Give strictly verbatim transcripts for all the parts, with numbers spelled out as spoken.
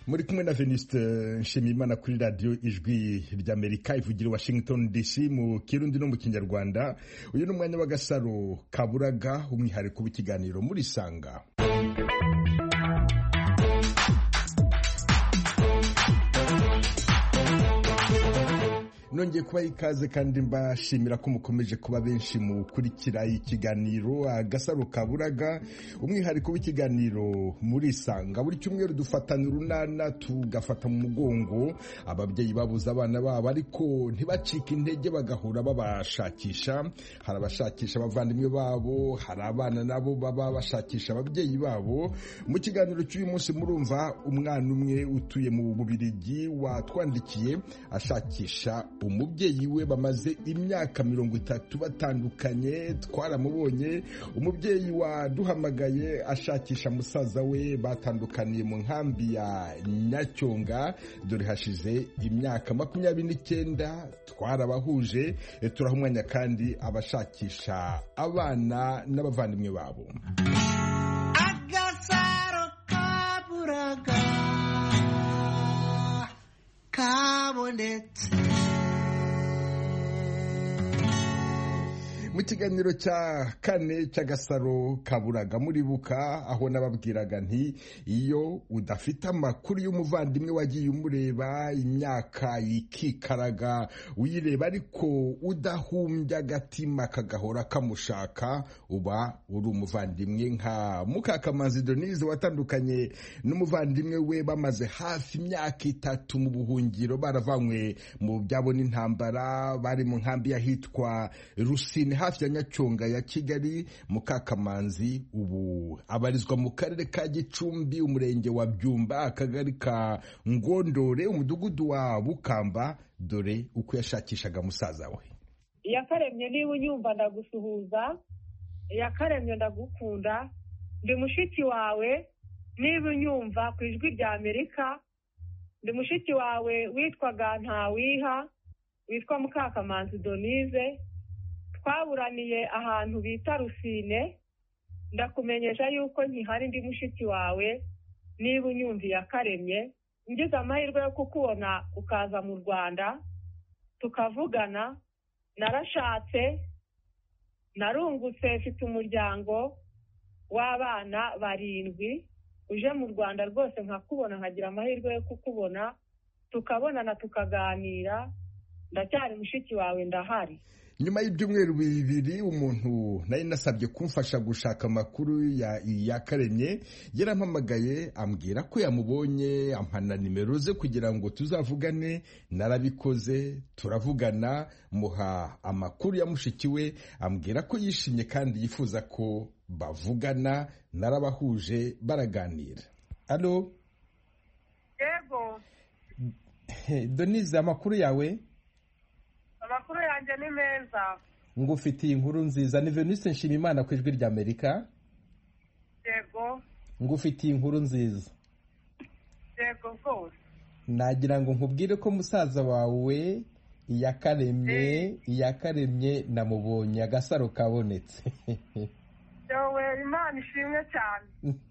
muri kumwe na Venuste Nshimiyimana kuri radio Ijwi ry'Amerika ivugira Washington D C mu Kirundi no mu Kinyarwanda. Uyu ni umwanya wa Gasaro Kaburaga, umwihariko w'ikiganiro muri Sanga. Nongeye kuba ikaze kandi mbashimira ko mukomeje kuba benshi mu kurikira ikiganiro Agasaro Kaburaga, umwihariko w'ikiganiro muri Sanga. Buri cyumweru dufatana urunana tugafata mu mugongo ababyeyi babuza abana babo ariko ntibacike intege bagahura babashakisha. Hari abashakisha abavandimwe babo, hari abana nabo baba bashakisha ababyeyi babo. Mu kiganiro cy'uyu munsi murumva umwana umwe utuye mu Bubiligi watwandikiye ashakisha umubyeyi we bamaze imyaka mirongo itatu batandukanye. Twaramubonye. Umubyeyi waduhamagaye ashakisha musaza we batandukaniye mu nkambi ya Nyacyonga, dore hashize imyaka makumyabiri n'icyenda. Twarabahuje, turaha umwanya kandi abashakisha abana n'abavandimwe babo. Agasaro Kaburaga kabonetse. Mu kiganiro cya kane cy'Agasaro Kaburaga muribuka aho nababwiraga nti iyo udafite amakuru y'umuvandimwe wagiye umureba imyaka ikikaraga uyireba ariko udahumbya agatima kagahora kamushaka, uba uri umuvandimwe. Nka Mukakamanzi Denise watandukanye n'umuvandimwe we bamaze hafi imyaka itatu mu buhungiro, baravanywe mu byabo n'intambara, bari mu nkambi yahitwa Rusine hafi ya Nyacyonga ya Kigali. Mukakamanzi ubu abarizwa mu karere ka Gicumbi, umurenge wa Byumba, akagari ka Ngondore, umudugudu wa Bukamba. Dore uko yashakishaga musaza we. Yakaremye niba unyumva ndagusuhuza, yakaremye ndagukunda, ndi mushiki wawe niba unyumva ku Ijwi rya Amerika, ndi mushiki wawe witwaga Ntawiha, witwa Mukakamanzi Denise. Twaburaniye ahantu bita Rusine, ndakumenyesha yuko nkihari ndi mushiki wawe niba unyumva Yakaremye. Ngize amahirwe yo kukubona ukaza mu Rwanda tukavugana. Narashatse, narungutse, mfite umuryango w'abana barindwi. Uje mu Rwanda rwose nkakubona, nkagira amahirwe yo kukubona tukabonana tukaganira. Ndacyari mushiki wawe, ndahari. Nyuma y'ibyumweru bibiri umuntu nari nasabye kumfasha gushaka amakuru ya Yakaremye yarampamagaye ambwira ko yamubonye, ampana nimero ze kugira ngo tuzavugane. Narabikoze, turavugana, muha amakuru ya mushiki we, ambwira ko yishimye kandi yifuza ko bavugana. Narabahuje, baraganira. Allo? Yego. Denise, amakuru yawe? Amakuru yanjye ni meza. Ngufitiye inkuru nziza. Ni Venuste Nshimiyimana ku Ijwi rya Amerika. Yego. Ngufitiye inkuru nziza. Yego rwose. Nagira ngo nkubwire ko musaza wawe Yakaremye, Yakaremye namubonye, Agasaro kabonetse. Yowe, Imana ishimwe cyane.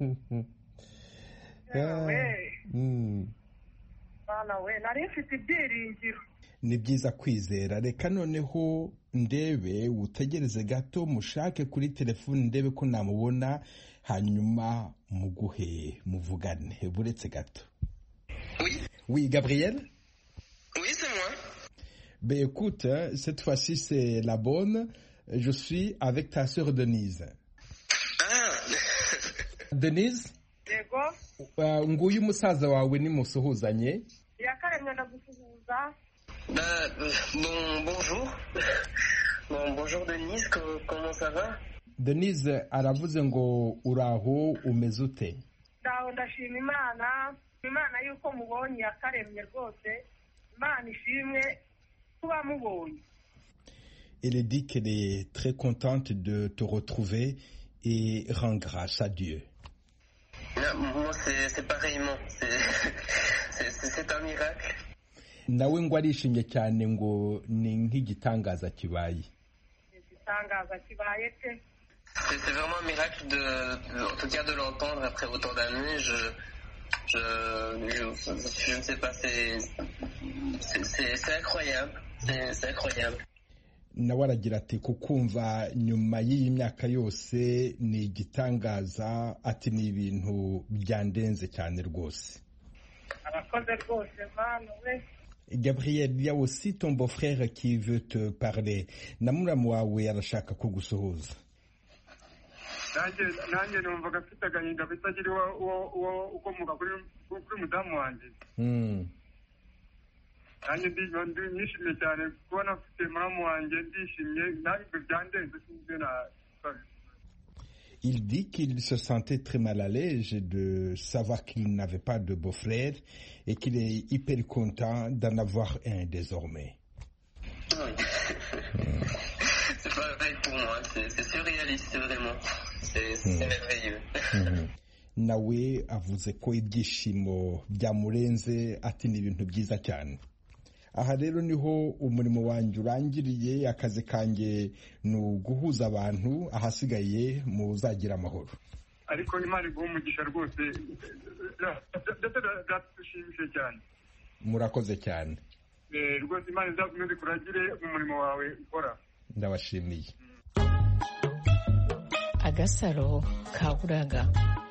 Yowe. Mm. Bana we, nari mfite ibyiringiro. Ni byiza kwizera. Reka noneho ndebe, utegereze gato, mushake kuri telefone ndebe ko namubona, hanyuma muguhe muvugane. Buretse gato. Oui. Oui, Gabriel? Oui, c'est moi. Ben écoute, cette fois-ci c'est la bonne. Je suis avec ta sœur Denise. Ah. Denise? Yego. Uh, nguyu musaza wawe ni musuhuzanye. Yakaremye ndagusuhuza. Bah, bon, bonjour. Bon, bonjour Denise, comment ça va? Denise aravuze ngo uraho, umeze ute? Ndaho ndashima Imana, Imana yuko mubonye Yakaremye rwose. Imana ishimwe kuba mubonye. Elle dit qu'elle est très contente de te retrouver et rend grâce à Dieu. Moi, c'est, c'est pareillement. C'est, c'est, c'est un miracle. Nawe ngo arishimye cyane ngo ni nk'igitangaza kibaye. Igitangaza kibaye te. C'est, c'est vraiment un miracle de, en tout cas de l'entendre après autant d'années. Je, je, je, je ne sais pas, c'est, c'est, c'est, c'est incroyable, c'est, c'est incroyable. nawe aragira ati kukumva nyuma y'iyi myaka yose ni igitangaza, ati ni ibintu byandenze cyane rwose. Arakoze rwose mwana we. Gabriel, il y a aussi ton beau-frère qui veut te parler. Namuramu wawe arashaka kugusuhuza. nanjye nanjye numvaga mfite agahinda bitagira uwo uwo ukomoka kuri kuri mudamu wanjye. Mm. nanjye ndishimye cyane kubona mfite muramu wanjye, ndishimye ntabwo byandenze sinzi na. Il dit qu'il se sentait très mal à l'aise de savoir qu'il n'avait pas de beau-frère et qu'il est hyper content d'en avoir un désormais. Oui. C'est pareil pour moi, c'est, c'est surréaliste vraiment, c'est, c'est mm. merveilleux. Mm-hmm. Nawe avuze ko ibyishimo byamurenze, ati ni ibintu byiza cyane. Aha rero niho umurimo wanjye urangiriye, akazi kanjye ni uguhuza abantu, ahasigaye muzagira amahoro. Ariko Imana iguha umugisha rwose, ndatushimishije cyane. Murakoze cyane. Rwose Imana izakomeze kuragire mu murimo wawe ukora. Ndabashimiye. Agasaro kaburaga.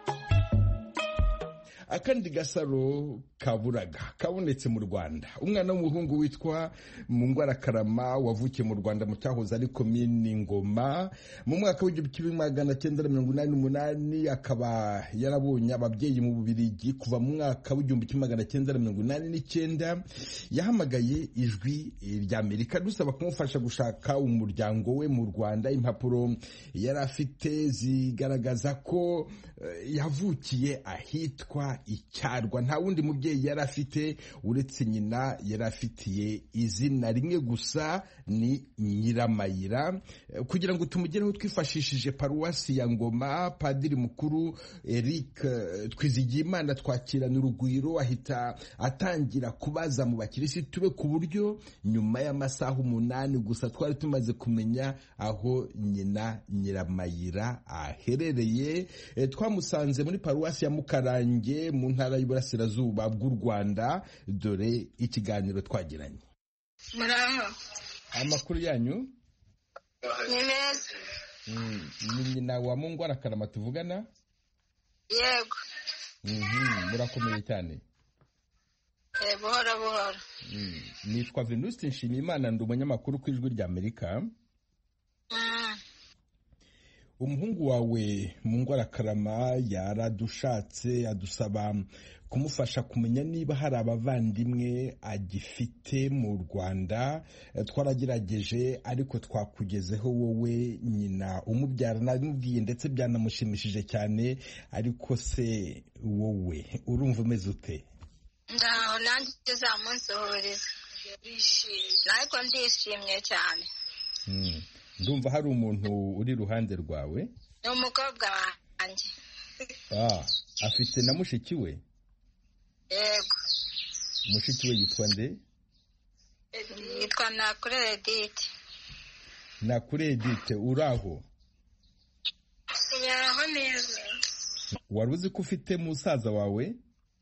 Akandi gasaro kaburaga kabonetse mu Rwanda. Umwana w'umuhungu witwa Mungwarakarama wavukiye mu Rwanda mu cyahoze ari komini Ngoma mu mwaka w'igihumbi kimwe magana cyenda mirongo inani n'umunani, akaba yarabonye ababyeyi mu Bubiligi kuva mu mwaka w'igihumbi kimwe magana cyenda mirongo inani n'icyenda. Yahamagaye ijwi ry'Amerika dusaba kumufasha gushaka umuryango we mu Rwanda. Impapuro yari afite zigaragaza ko yavukiye ahitwa Icyarwa. Nta wundi mubyeyi yari afite uretse nyina, yari afitiye izina rimwe gusa, ni Nyiramayira. Kugira ngo tumugereho twifashishije paruwasi ya Ngoma, padiri mukuru Eric Twizigiyimana twakirana urugwiro, ahita atangira kubaza mu bakirisitu be ku buryo nyuma y'amasaha umunani gusa twari tumaze kumenya aho nyina Nyiramayira aherereye. Twamusanze muri paruwasi ya Mukarange mu ntara y'Iburasirazuba bw'u Rwanda. Dore ikiganiro twagiranye. Muraho. Amakuru yanyu? Ni meza. Mm, ni nyina wa Mungwarakarama tuvugana? Yego. Mhm, murakomeye cyane. Eh, buhoro buhoro. Mm, nitwa Venuste Nshimiyimana, ndi umunyamakuru ku ijwi ry'Amerika. Mm. Umuhungu wawe Mungwarakarama yaradushatse adusaba kumufasha kumenya niba hari abavandimwe agifite mu Rwanda. Twaragerageje ariko twakugezeho wowe nyina umubyara, namubwiye ndetse byanamushimishije cyane. Ariko se wowe urumva umeze ute? Ndaho nanjye zamunsohoreza. Ariko ndishimye cyane. Mm. Ndumva hari umuntu uri ruhande rwawe? Ni umukobwa wanjye. Ah, afite na mushiki we? Yego. Mushiki we yitwa nde? Yitwa Nakure Edith. Nakure Edith, uraho? Uraho neza. Wari uzi ko ufite musaza wawe?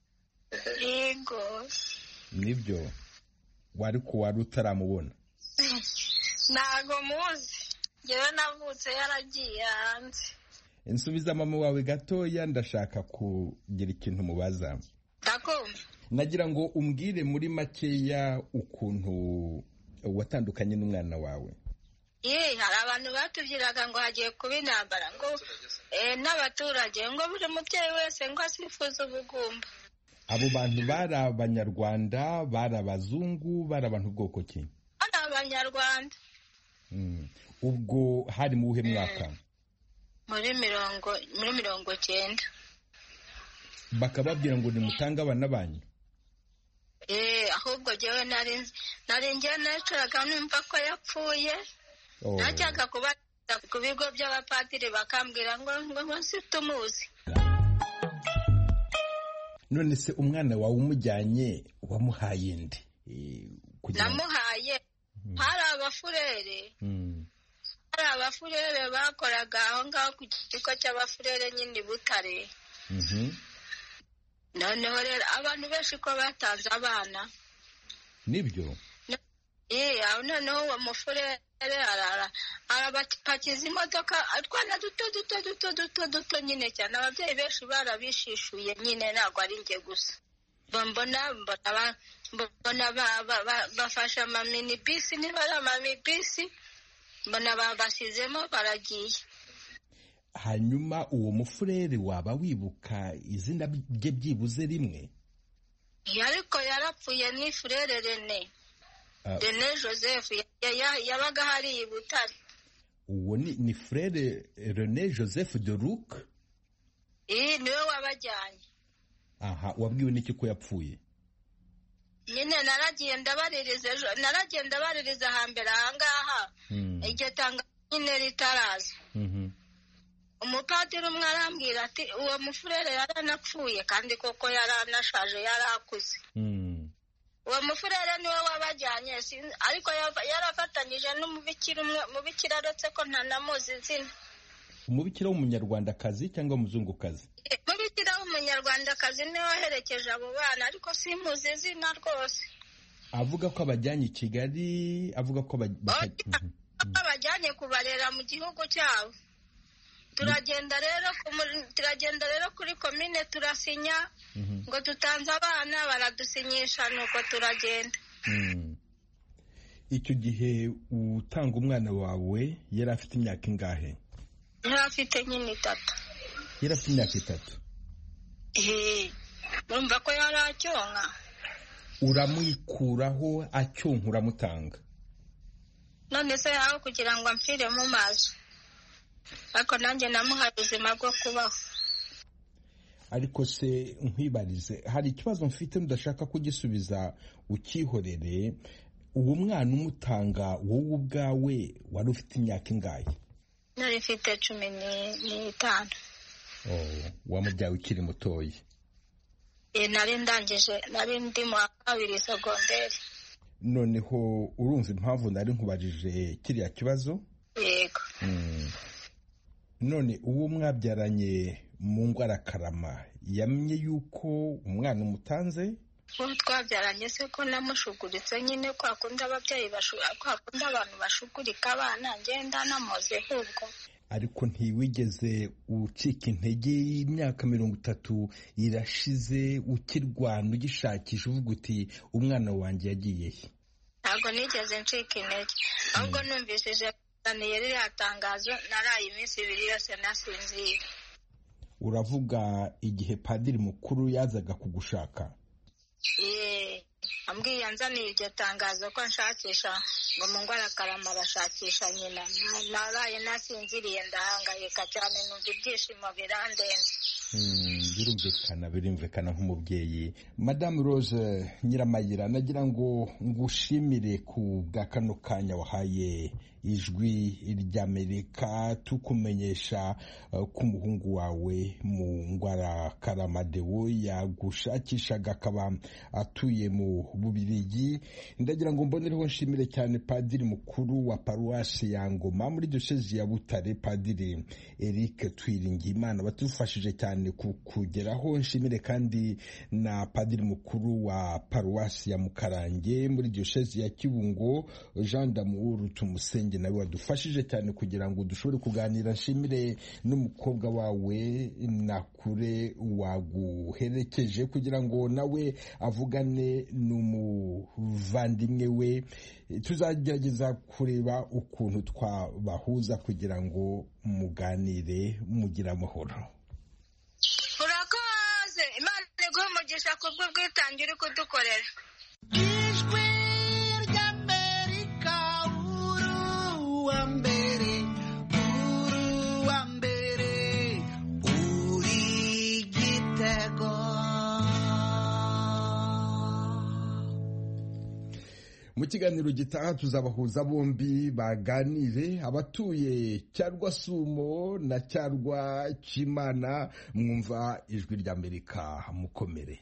Yego. Nibyo. Wari ko wari utaramubona? Ntago muzi. Yewe navutse yaragiye hanze. Insubiza mama wawe gatoya, ndashaka kugira ikintu mubaza. Ndakumva. Nagira ngo umbwire muri makeya ukuntu watandukanye n'umwana wawe. Eh, hari abantu batubyiraga ngo hagiye kuba intambara, ngo eh n'abaturage ngo buri mubyeyi wese ngo asifuza ubugumba. Abo bantu bari abanyarwanda, bari abazungu, bari abantu bwoko ki? Bari abanyarwanda. Mm. Ubwo hari mu uhe mwaka? Muri mirongo muri mirongo cyenda. Bakababwira ngo nimutanga abana banyu? Eh, ahubwo jewe nari nari ngiye nacuraga numva ko yapfuye. Oh. Najyaga kuba ku bigo by'abapadiri bakambwira ngo ngo situmuzi. None se umwana wawe umujyanye wamuhaye nde? E, namuhaye hmm. hari abafurere. Hmm. Hari abafurere bakoraga aho ngaho ku kigo cy'abafurere nyine Butare. Mhm. noneho rero abantu benshi ko batanze abana nibyo eh aho noneho uwo mufurere arara arabapakiza imodoka atwana duto duto duto duto duto nyine cyane ababyeyi benshi barabishishuye nyine ntabwo ari nge gusa mbona mbona mbona bafasha amamini bisi niba ari amamini bisi mbona babashyizemo baragiye. Hanyuma uwo mufurere waba wibuka izina rye byibuze rimwe? Ariko yarapfuye ni Frere Rene Rene Joseph yabaga hari i Butare. Uwo ni ni Frere Rene Joseph de Luc? Eh niwe wabajyanye. Aha, wabwiwe n'iki ko yapfuye? Nyine naragenda baririza naragenda baririza hambere ahangaha iryo tanga nyine ritaraza. Mhm. Umupadiri umwe arambwira ati uwo mufurere yaranapfuye kandi koko yaranashaje yarakuze. Mhm. Uwo mufurere niwe wabajyanye ariko yarafatanyije n'umubikira umwe mubikira aretse ko ntanamuzi izina. Umubikira w'umunyarwandakazi cyangwa umuzungukazi? Umubikira w'umunyarwandakazi niwe waherekeje abo bana ariko simuzi izina rwose. Avuga ko abajyanye i Kigali, avuga ko abajyanye kubarera mu gihugu cyabo. Turagenda rero turagenda rero kuri komine turasinya ngo tutanze abana baradusinyisha nuko turagenda. Icyo gihe utanga umwana wawe yari afite imyaka ingahe? Yari afite nyine itatu. Yari afite imyaka itatu? Eh, urumva ko yari acyonka. Uramwikuraho acyonka uramutanga? None se yaho kugira ngo amfire mu maso. Ariko nanjye namuhaye ubuzima bwo kubaho. Ariko se nkwibarize, hari ikibazo mfite ndashaka kugisubiza ukihorere. Uwo mwana umutanga wowe ubwawe wari ufite imyaka ingahe? Nari mfite cumi n'itanu. Oh, wamubyaye ukiri mutoyi? Eh, nari ndangije nari ndi mu kabiri segonderi. Noneho urumva impamvu nari nkubajije kiriya kibazo? Yego. Mm. None uwo mwabyaranye mu ngwarakarama yamenye yuko umwana umutanze? Uwo twabyaranye se ko namushuguritse nyine kwa kundi ababyeyi bashura kwa kundi abantu bashugurika abana ngenda namoze hubwo. Ariko ntiwigeze ucika intege y'imyaka mirongo itatu irashize ukirwana ugishakisha uvuga uti umwana wanjye yagiye he? Ntabwo nigeze ncika intege ahubwo numvishije niye ririya tangazo naraye iminsi ibiri yose nasinziye. Uravuga igihe padiri mukuru yazaga kugushaka? Eh, ambwiye anzaniye iryo tangazo ko nshakisha ngo mu ngwarakarama arashakisha nyina. Naraye nasinziriye ndahangayika cyane numva ibyishimo birandenze. Birumvikana birumvikana nk'umubyeyi. Madame Rose Nyiramayira, nagira ngo ngushimire ku bwa kano kanya wahaye ijwi ry'Amerika tukumenyesha ko umuhungu wawe mu ngwarakarama Deo yagushakishaga akaba atuye mu Bubiligi. Ndagira ngo mbonereho nshimire cyane padiri mukuru wa paruwasi ya Ngoma muri diocese ya Butare, Padiri Eric Twiringiyimana batufashije cyane kugeraho. Nshimire kandi na padiri mukuru wa paruwasi ya Mukarange muri diocese ya Kibungo, Jean d'Amour Tumusenge, nawe wadufashije cyane kugira ngo dushobore kuganira. Nshimire n'umukobwa wawe Nakure waguherekeje kugira ngo nawe avugane n'umuvandimwe we. Tuzagerageza kureba ukuntu twabahuza kugira ngo muganire mugira amahoro. Urakoze, Imana iguhe umugisha kubwo bwitange uri kudukorera. Ijwi ry'Amerika uruwa mbere uruwa mbere uri Gitego. Mu kiganiro gitaha tuzabahuza bombi baganire, abatuye Cyarwa Sumo na Cyarwa Kimana. Mwumva ijwi ry'Amerika, mukomere.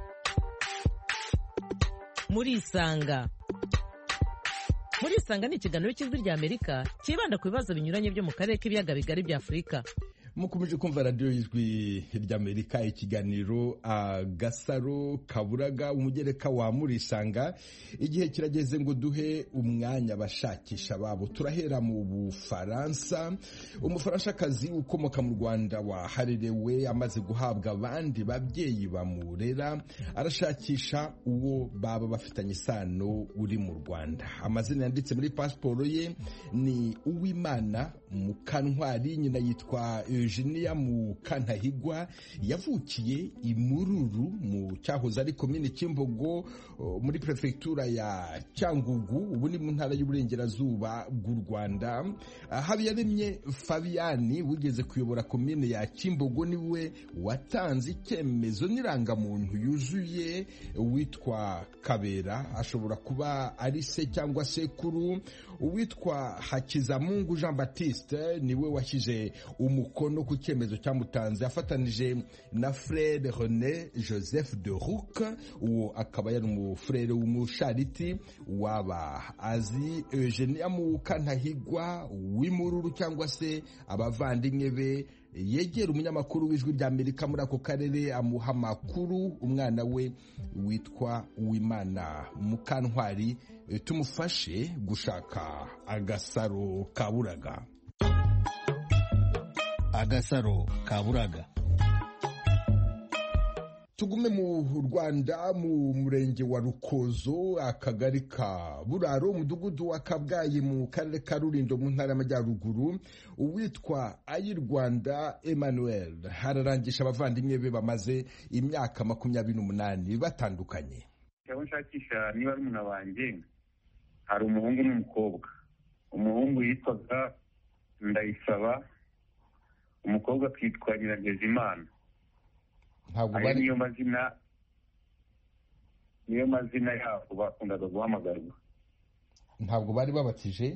Muri Isanga. Muri Isanga ni ikiganiro cy'ijwi ry'Amerika kibanda ku bibazo binyuranye byo mu karere k'ibiyaga bigari bya Afurika. mukomeje kumva radiyo y'ijwi ry'Amerika, ikiganiro Agasaro Kaburaga, umugereka wa Murisanga. Igihe kirageze ngo duhe umwanya abashakisha babo. Turahera mu Bufaransa. Umufaranshakazi ukomoka mu Rwanda waharerewe amaze guhabwa abandi babyeyi bamurera, arashakisha uwo baba bafitanye isano uri mu Rwanda. Amazina yanditse muri pasiporo ye ni Uwimana Mukantwari, nyina yitwa Eugenia Mukantahigwa, yavukiye i Mururu mu cyahoze ari komine Kimbogo muri prefectura ya Cyangugu, ubu ni mu ntara y'uburengerazuba bw'u Rwanda. Habiyaremye Fabiani wigeze kuyobora komine ya Kimbogo niwe watanze icyemezo n'irangamuntu yuzuye witwa Kabera, ashobora kuba ari se cyangwa sekuru. Uwitwa Hakizamungu Jean Baptiste niwe washyize umukono ku cyemezo cyamutanze afatanije na Frere René Joseph de Rouk, uwo akaba yari umufrere w'umushariti waba azi Eugenia Mukantahigwa w'Imururu cyangwa se abavandimwe be. Yegera umunyamakuru w'ijwi ry'Amerika muri ako karere amuha makuru. Umwana we witwa Uwimana Mukantwari, tumufashe gushaka agasaro kaburaga. Agasaro Kaburaga. Tugume mu Rwanda, mu murenge wa Rukozo, akagari ka Buraro, umudugudu wa Kabgayi mu karere ka Rulindo mu ntara y'Amajyaruguru. Uwitwa Ayirwanda Emmanuel hararangisha abavandimwe be bamaze imyaka makumyabiri n'umunani batandukanye. Cyangwa nshakisha niba ari umwana wanjye, hari umuhungu n'umukobwa. Umuhungu yitwaga Ndayisaba, umukobwa akitwa Nyiragezimana. Ntabwo bari niyo mazina niyo mazina yabo bakundaga guhamagarwa. Ntabwo bari babatije?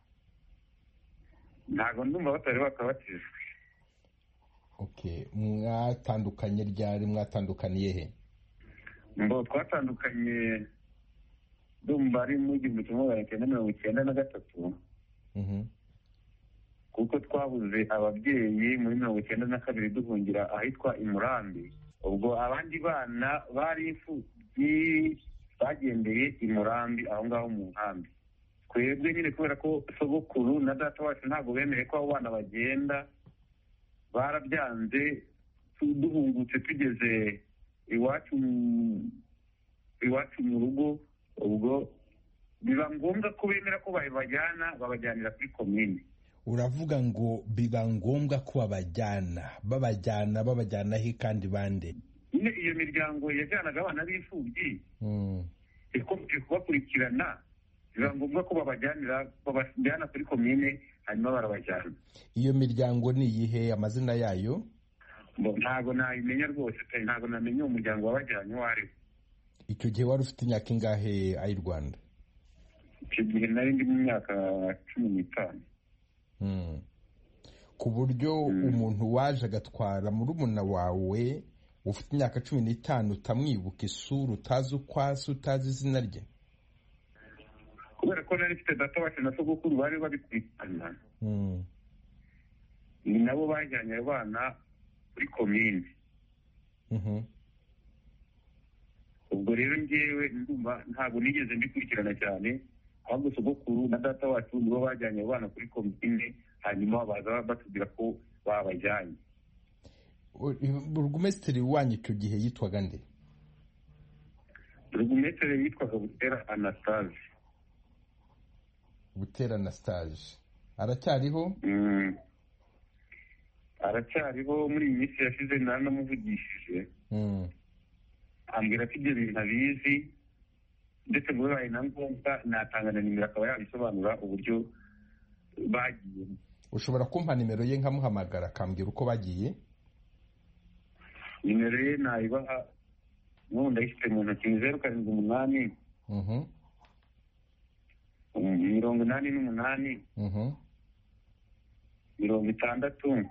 Ntabwo ndumva batari bakabatijwe. Okay, mwatandukanye ryari? Mwatandukaniye he? Mbo twatandukanye ndumva ari mu gihumbi kimwe magana cyenda mirongo icyenda na gatatu. Mhm. Kuko twabuze ababyeyi muri mirongo icyenda na kabiri duhungira ahitwa i Murambi. Ubwo abandi bana bari imfubyi bagendeye i Murambi aho ngaho mu nkambi. Twebwe nyine kubera ko sogokuru na data wacu ntabwo bemeye ko abo bana bagenda, barabyanze. Duhungutse tugeze iwacu iwacu mu rugo, ubwo biba ngombwa ko bemera ko babajyana, babajyanira kuri komine. Uravuga ngo biba ngombwa ko babajyana babajyana babajyana he kandi bande? Nyine iyo miryango yajyanaga abana b'imfubyi ikomeje kubakurikirana, biba ngombwa ko babajyanira babajyana kuri komine hanyuma barabajyana. Iyo miryango ni iyihe? Amazina yayo ntabwo nayimenya rwose, ntabwo namenye uwo muryango wabajyanye uwo ari we. Icyo gihe wari ufite imyaka ingahe ayi Rwanda? Icyo gihe nari ndi mu myaka cumi n'itanu. Ku buryo umuntu waje agatwara murumuna wawe ufite imyaka cumi n'itanu utamwibuka isura, utazi uko asa, utazi izina rye? Kubera ko nari mfite data wacu na sogokuru bari babikurikirana, ni nabo bajyanye abana kuri komine. Ubwo rero njyewe ndumva ntabwo nigeze mbikurikirana cyane, ahubwo sogokuru na data wacu nibo bajyanye abana kuri komine hanyuma baza batubwira ko babajyanye. Burugumesitiri wanyu icyo gihe yitwaga nde? Burugumesitiri yitwaga Butera Anastase. Butera Anastase aracyariho? Aracyariho. Muri iyi minsi yashize naramuvugishije, ambwira ko ibyo bintu abizi, ndetse ngo bibaye na ngombwa natanga na nimero akaba yabisobanura uburyo bagiye. Ushobora kumpa nimero ye nkamuhamagara akambwira uko bagiye? Nimero ye nayibaha, n'ubu ndayifite mu ntoki, zeru karindwi umunani mirongo inani n'umunani mirongo itandatu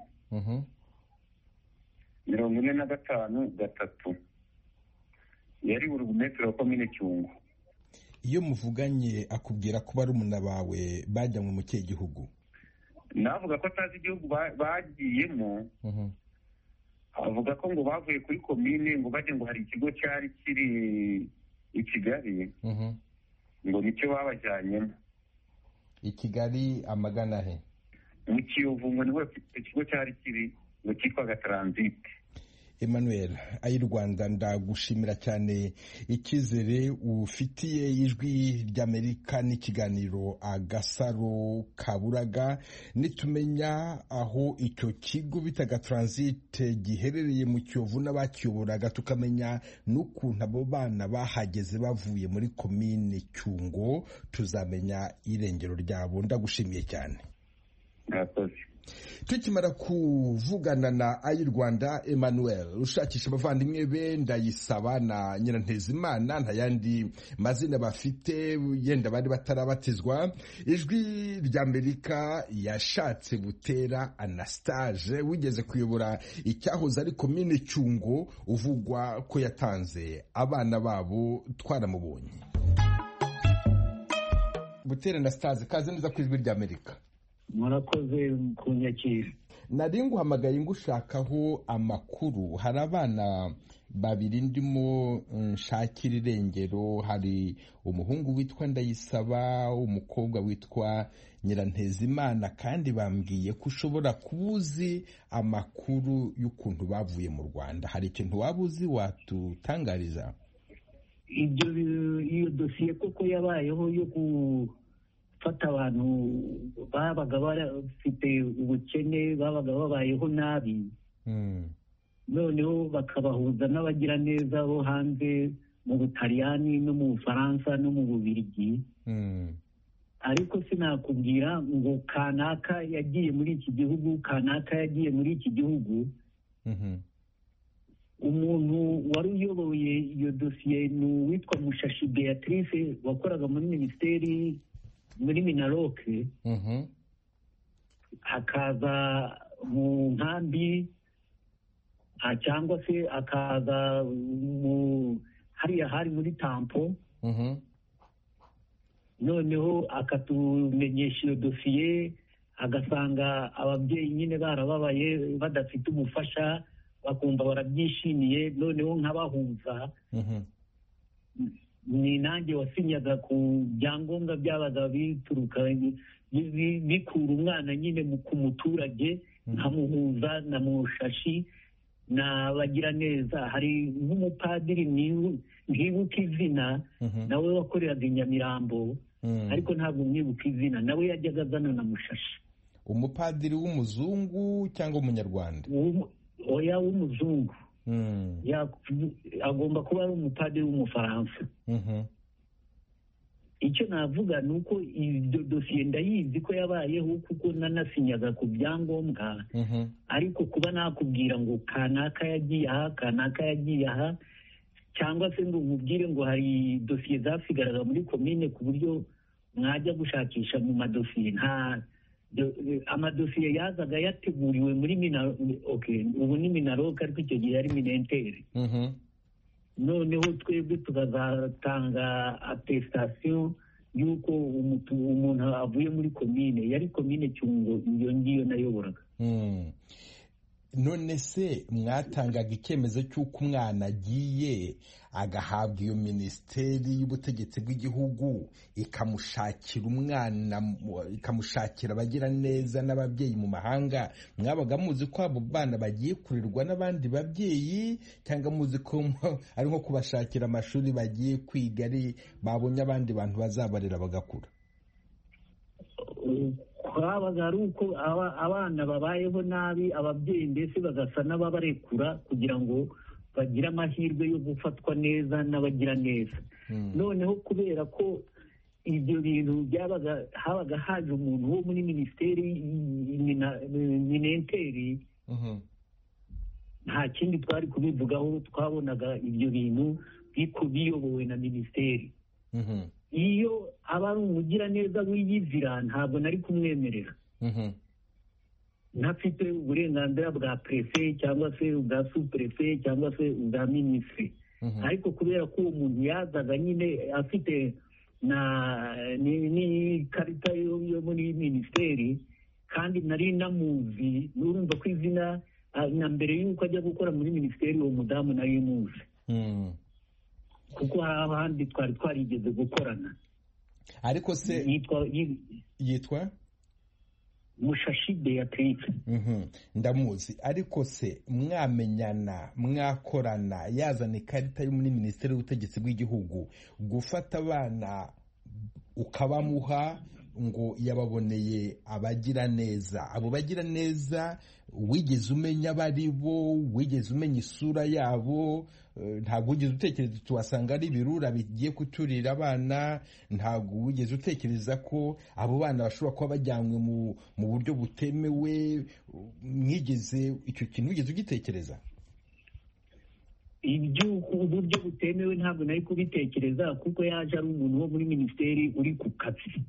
mirongo ine na gatanu gatatu. Yari burugumesitiri wa komine Cyungo. Iyo muvuganye akubwira ko barumuna bawe bajyanywe mu kihe gihugu? navuga ko atazi igihugu bagiyemo. avuga ko ngo bavuye kuri komine ngo bajye ngo hari ikigo cyari kiri i Kigali ngo nicyo babajyanyemo. I Kigali amagana he? Mu Kiyovu ngo niho ikigo cyari kiri ngo cyitwaga Transit. Emmanuel ayi Rwanda ndagushimira cyane ikizere ufitiye ijwi ry'Amerika n'ikiganiro Agasaro Kaburaga. Nitumenya aho icyo kigo bitaga Transit giherereye mu Kiyovu n'abakiyoboraga, tukamenya n'ukuntu abo bana bahageze bavuye muri komine Cyungo, tuzamenya irengero ryabo. Ndagushimiye cyane. Murakoze. Tukimara kuvugana na ayi Rwanda Emmanuel ushakisha abavandimwe be Ndayisaba na Nyirantezimana, nta yandi mazina bafite yenda bari batarabatizwa, ijwi ry'Amerika yashatse Butera Anastage wigeze kuyobora icyahoze ari komine Cyungo, uvugwa ko yatanze abana babo. Twaramubonye. Butera Anastage, kaze neza ku ijwi ry'Amerika. Murakoze kunyakira. Nari nguhamagaye ngushakaho amakuru. Hari abana babiri ndimo nshakira irengero. Hari umuhungu witwa Ndayisaba, umukobwa witwa Nyirantezimana, kandi bambwiye ko ushobora kubuzi amakuru y'ukuntu bavuye mu Rwanda. Hari ikintu wabuzi watutangariza? Ibyo iyo dosiye koko yabayeho yo ku fata abantu babaga bafite ubukene, babaga babayeho nabi, noneho bakabahuza n'abagira neza bo hanze mu Butaliyani no mu Bufaransa no mu Bubiligi. Ariko sinakubwira ngo kanaka yagiye muri iki gihugu, kanaka yagiye muri iki gihugu. Umuntu wari uyoboye iyo dosiye ni uwitwa Mushashi Beatrice, wakoraga muri minisiteri muri Minaroke. Akaza mu nkambi cyangwa se akaza mu hariya hari muri Tampo. Noneho akatumenyesha iyo dosiye, agasanga ababyeyi nyine barababaye badafite umufasha, bakumva barabyishimiye, noneho nk'abahuza. Ni nanjye wasinyaga ku byangombwa byabaga bituruka bikura umwana nyine ku muturage, nkamuhuza na Mushashi na bagira neza. Hari nk'umupadiri ntibuka izina, nawe wakoreraga i Nyamirambo, ariko ntabwo mwibuka izina, nawe yajyaga azana na Mushashi. Umupadiri w'umuzungu cyangwa umunyarwanda? Oya, w'umuzungu. Agomba kuba ari umupadiri w'umufaransa. Icyo navuga ni uko iyo dosiye ndayizi ko yabayeho, kuko nanasinyaga ku byangombwa. Ariko kuba nakubwira ngo kanaka yagiye aha, kanaka yagiye aha, cyangwa se ngo nkubwire ngo hari dosiye zasigaraga muri komine ku buryo mwajya gushakisha mu madosiye, nta amadosiye yazaga yateguriwe muri mina okay ubu ni Minaroke, ariko icyo gihe yari Minentere. Noneho twebwe tukazatanga attestation y'uko umuntu avuye muri komine, yari komine Cyungo iyo ngiyo nayoboraga. None se mwatangaga icyemezo cy'uko umwana agiye agahabwa iyo minisiteri y'ubutegetsi bw'igihugu ikamushakira umwana, ikamushakira abagira neza n'ababyeyi mu mahanga? Mwabaga muzi ko abo bana bagiye kurirwa n'abandi babyeyi, cyangwa muzi ko ari nko kubashakira amashuri bagiye kwiga, ari babonye abandi bantu bazabarera bagakura? Habaga ari uko abana babayeho nabi, ababyeyi mbese bagasa n'ababarekura kugira ngo bagire amahirwe yo gufatwa neza n'abagira neza. Noneho kubera ko ibyo bintu byabaga, habaga haje umuntu wo muri minisiteri Minenteri, nta kindi twari kubivugaho, twabonaga ibyo bintu biyobowe na minisiteri. Iyo aba ari umugiraneza wiyizira, ntabwo nari kumwemerera. Ntafite uburenganzira bwa prefe cyangwa se ubwa suprefe cyangwa se ubwa minisitiri. Ariko kubera ko uwo muntu yazaga nyine afite na n'ikarita yo muri minisiteri, kandi nari namuzi n'urumva ko izina na mbere y'uko ajya gukora muri minisiteri uwo mudamu nari muzi kuko hari abandi twari twarigeze gukorana. Ariko se yitwa yitwa Mushashi Beatrice. Ndamuzi. Ariko se mwamenyana mwakorana yazana ikarita yo muri minisiteri y'ubutegetsi bw'igihugu gufata abana ukabamuha ngo yababoneye abagira neza, abo bagira neza wigeze umenya bari bo, wigeze umenya isura yabo? Ntabwo wigeze utekereza tuwasanga ari ibirura bigiye kuturira abana? Ntabwo wigeze utekereza ko abo bana bashobora kuba bajyanywe mu mu buryo butemewe? Mwigeze icyo kintu wigeze ugitekereza? Ibyo uburyo butemewe ntabwo nari kubitekereza kuko yaje ari umuntu wo muri minisiteri uri ku kazi.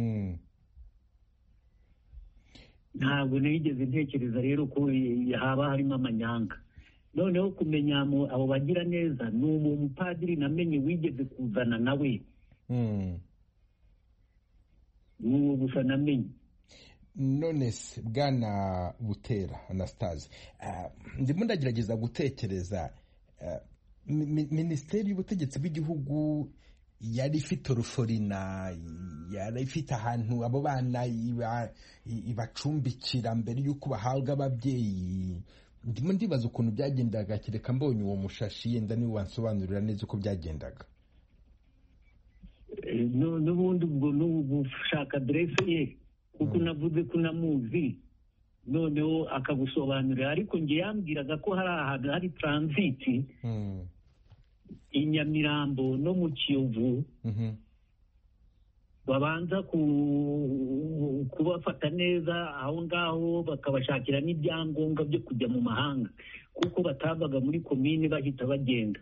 Ntabwo nigeze ntekereza rero ko haba harimo amanyanga. Noneho kumenya abo bagira neza ni umupadiri namenye wigeze kuzana nawe. N'uwo gusa namenye. None se Bwana Butera Anastase, ndimo ndagerageza gutekereza, minisiteri y'ubutegetsi bw'igihugu yari ifite uruforina, yari ifite ahantu abo bana ibacumbikira mbere y'uko bahabwa ababyeyi. Ndimo ndibaza ukuntu byagendaga, kereka mbonye uwo Mushashi yenda niwe wansobanurira neza uko byagendaga. N'ubundi ubwo n'ubushaka adresse ye kuko navuze ko namuzi, noneho akagusobanurira. Ariko nge yambwiraga ko hari ahantu hari transit i Nyamirambo no mu Kiyovu babanza kubafata neza aho ngaho, bakabashakira n'ibyangombwa byo kujya mu mahanga kuko batavaga muri komine bahita bagenda.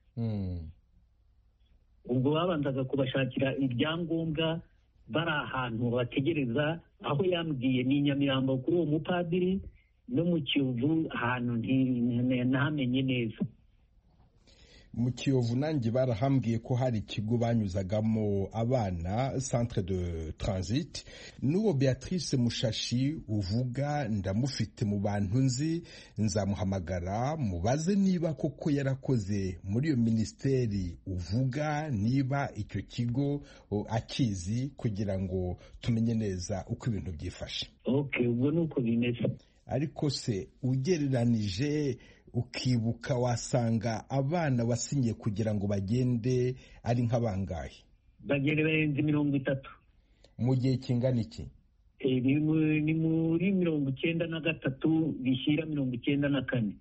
Ubwo babanzaga kubashakira ibyangombwa bari ahantu bategereza. Aho yambwiye ni Nyamirambo kuri uwo mupadiri, no mu Kiyovu ahantu ntamenye neza. Mu Kiyovu nanjye barahambwiye ko hari ikigo banyuzagamo abana, centre de transit. N'uwo Beatrice Mushashi uvuga ndamufite mu bantu nzi, nzamuhamagara mubaze niba koko yarakoze muri iyo minisiteri uvuga, niba icyo kigo akizi, kugira ngo tumenye neza uko ibintu byifashe. Okay, ubwo nuko bimeze. Ariko se ugereranije ukibuka, wasanga abana wasinye kugira ngo bagende ari nk'abangahe? Bagere barenze mirongo itatu. Mu gihe kingana iki? Ni muri mirongo icyenda na gatatu bishyira mirongo icyenda na kane.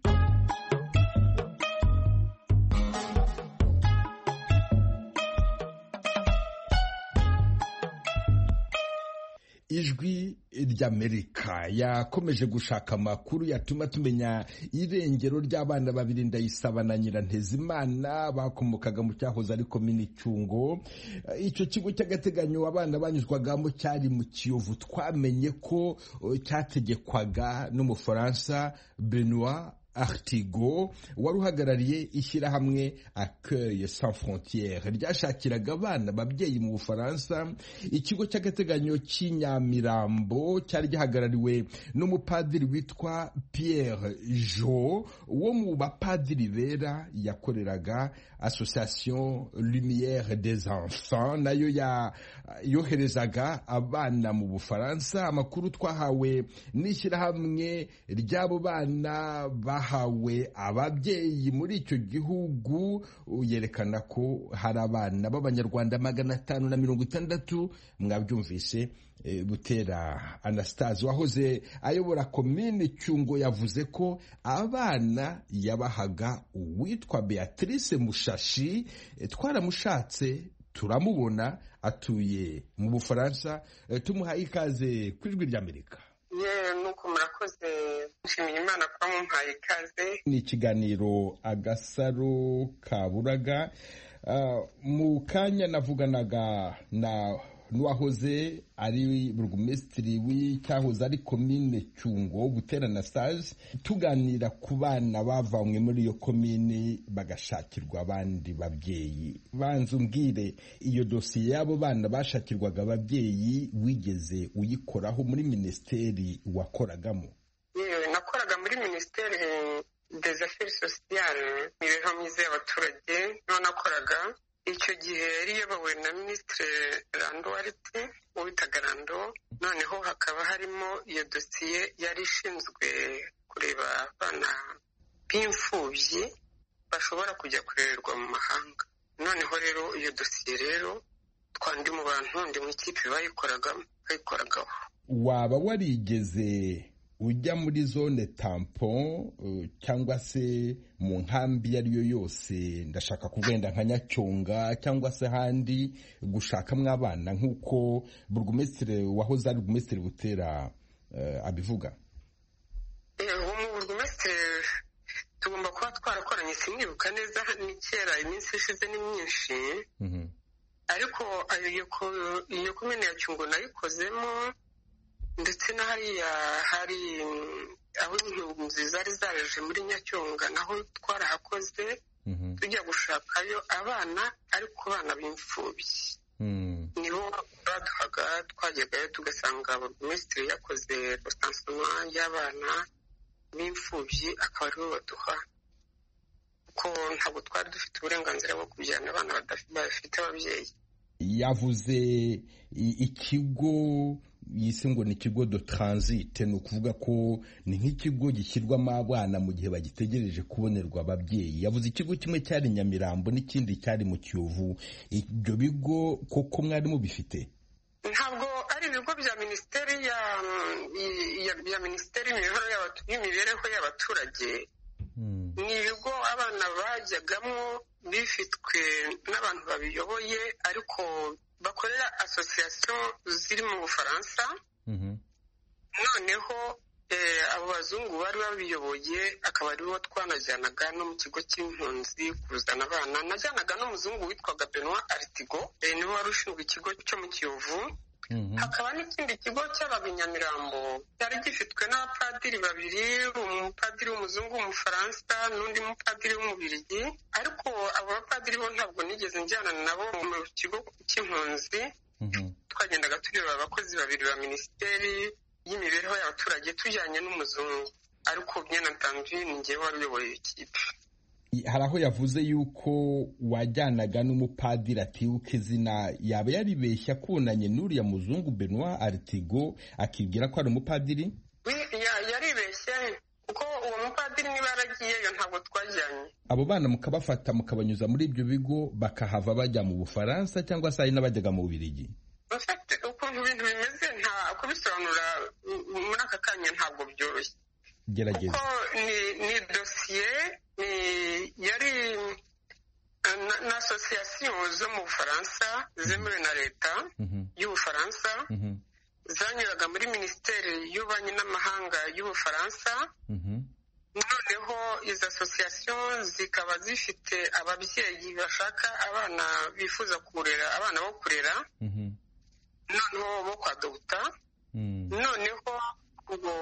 Ijwi ry'Amerika yakomeje gushaka amakuru yatuma tumenya irengero ry'abana babiri Ndayisaba na Nyirantezimana bakomokaga mu cyahoze ari komini Cyungo. Icyo kigo cy'agateganyo abana banyuzwagamo cyari mu Kiyovu. Twamenye ko cyategekwaga n'Umufaransa Benoît Artigo wari uhagarariye ishyirahamwe Accueil Sans Frontières ryashakiraga abana ababyeyi mu Bufaransa. Ikigo cy'agateganyo cy'Inyamirambo cyari gihagarariwe n'umupadiri witwa Pierre Jo wo mu bapadiri bera yakoreraga Association Lumière des Enfants, nayo ya yoherezaga abana mu Bufaransa. Amakuru twahawe n'ishyirahamwe ry'abo bana bahawe ababyeyi muri icyo gihugu yerekana ko hari abana b'Abanyarwanda magana atanu na mirongo itandatu. Mwabyumvise. Butera Anastase wahoze ayobora komine Cyungo yavuze ko abana yabahaga uwitwa Beatrice Mushashi. Twaramushatse turamubona, atuye mu Bufaransa. Tumuhaye ikaze ku Ijwi ry'Amerika. Ye nuko murakoze, nshimiye Imana kuba mumpaye ikaze. Ni ikiganiro Agasaro Kaburaga. Uh, mu kanya navuganaga na n'uwahoze ari burugumesitiri w'icyahoze ari komine Cyungo Butera na Sage, tuganira ku bana bavanywe muri iyo komine bagashakirwa abandi babyeyi. Banza umbwire iyo dosiye y'abo bana bashakirwaga ababyeyi wigeze uyikoraho muri minisiteri wakoragamo? yewe nakoraga muri minisiteri des affaires sociales, imibereho myiza y'abaturage, niho nakoraga. Icyo gihe yari iyobowe na minisitiri Rando Wariti witaga Rando, noneho hakaba harimo iyo dosiye yari ishinzwe kureba abana b'imfubyi bashobora kujya kurererwa mu mahanga. Noneho rero iyo dosiye rero twandi mu bantu ndi mu ikipe bayikoragamo bayikoragaho. Waba warigeze ujya muri zone tampon uh, cyangwa se mu nkambi iyo ari yo yose, ndashaka kugenda nka Nyacyonga cyangwa se handi gushakamwo abana nk'uko burugumesitiri wahoze ari burugumesitiri Butera uh, abivuga? uwo mu burugumesitiri tugomba kuba twarakoranye, sinibuka neza, ni kera, iminsi ishize ni myinshi. mm-hmm. Ariko iyo komine ya Cyungo nayikozemo, ndetse na hariya hari aho impunzi zari zaje muri Nyacyonga naho twarahakoze. mm-hmm. Tujya gushakayo abana, ariko abana b'imfubyi. mm. niho baduhaga, twajyagayo tugasanga burugumesitiri yakoze recensement y'abana b'imfubyi, akaba aribo baduha, kuko ntabwo twari dufite uburenganzira bwo kujyana abana badafite ababyeyi. Yavuze ikigo yise ngo ni ikigo de transit, ni ukuvuga ko ni nk'ikigo gishyirwamo abana mu gihe bagitegereje kubonerwa ababyeyi. Yavuze ikigo kimwe cyari Nyamirambo n'ikindi cyari mu Kiyovu. Ibyo bigo koko mwari mubifite? Ntabwo ari ibigo bya minisiteri ya ya minisiteri y'imibereho y'abaturage. Ni ibigo abana bajyagamo bifitwe n'abantu babiyoboye, ariko bakorera association ziri mu Bufaransa. Noneho abo bazungu bari babiyoboye, akaba aribo twanajyanaga no mu kigo cy'impunzi kuzana abana. Najyanaga n'umuzungu witwaga Benoit Artigo, niwe wari ushinzwe ikigo cyo mu Kiyovu. Hakaba n'ikindi kigo cy'abaga Nyamirambo cyari gifitwe n'abapadiri babiri, umupadiri w'umuzungu w'umufaransa n'undi mupadiri w'umubirigi. Ariko abo bapadiri bo ntabwo nigeze njyana nabo mu kigo cy'impunzi. Twagendaga tureba abakozi babiri ba minisiteri y'imibereho y'abaturage tujyanye n'umuzungu, ariko bien entendu ni njyewe wari uyoboye ikipe. Hari aho yavuze yuko wajyanaga n'umupadiri atibuka izina, yaba yaribeshya kunanye n'uriya muzungu Benoit Artigo akibwira ko ari umupadiri? Yaribeshye, kuko uwo mupadiri niba yaragiyeyo ntabwo twajyanye. Abo bana mukabafata mukabanyuza muri ibyo bigo bakahava bajya mu Bufaransa cyangwa se hari n'abajyaga mu Bubiligi? Ukuntu ibintu bimeze nta kubisobanura muri aka kanya ntabwo byoroshye. Gerageza. Kuko ni ni dosiye yari na association zo mu Bufaransa zemewe na leta y'Ubufaransa, zanyuraga muri minisiteri y'ububanyi n'amahanga y'Ubufaransa. Noneho izo association zikaba zifite ababyeyi bashaka abana bifuza kurera, abana bo kurera, noneho bo kwadopta. Noneho ubwo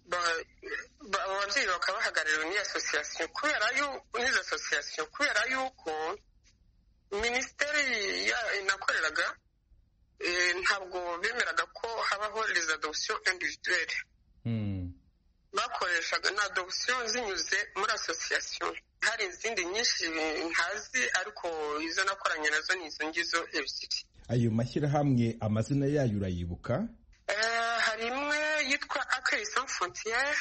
ababyeyi bakaba bahagarariwe n'iyo association, kubera yuko n'izo association kubera yuko minisiteri inakoreraga ntabwo bemeraga ko habaho les adoptions individuelles. Bakoreshaga na adoption zinyuze muri association. Hari izindi nyinshi ntazi, ariko izo nakoranye nazo ni izo ngizo ebyiri. Ayo mashyirahamwe amazina yayo urayibuka? Hari imwe yitwa Accueil Sans Frontières,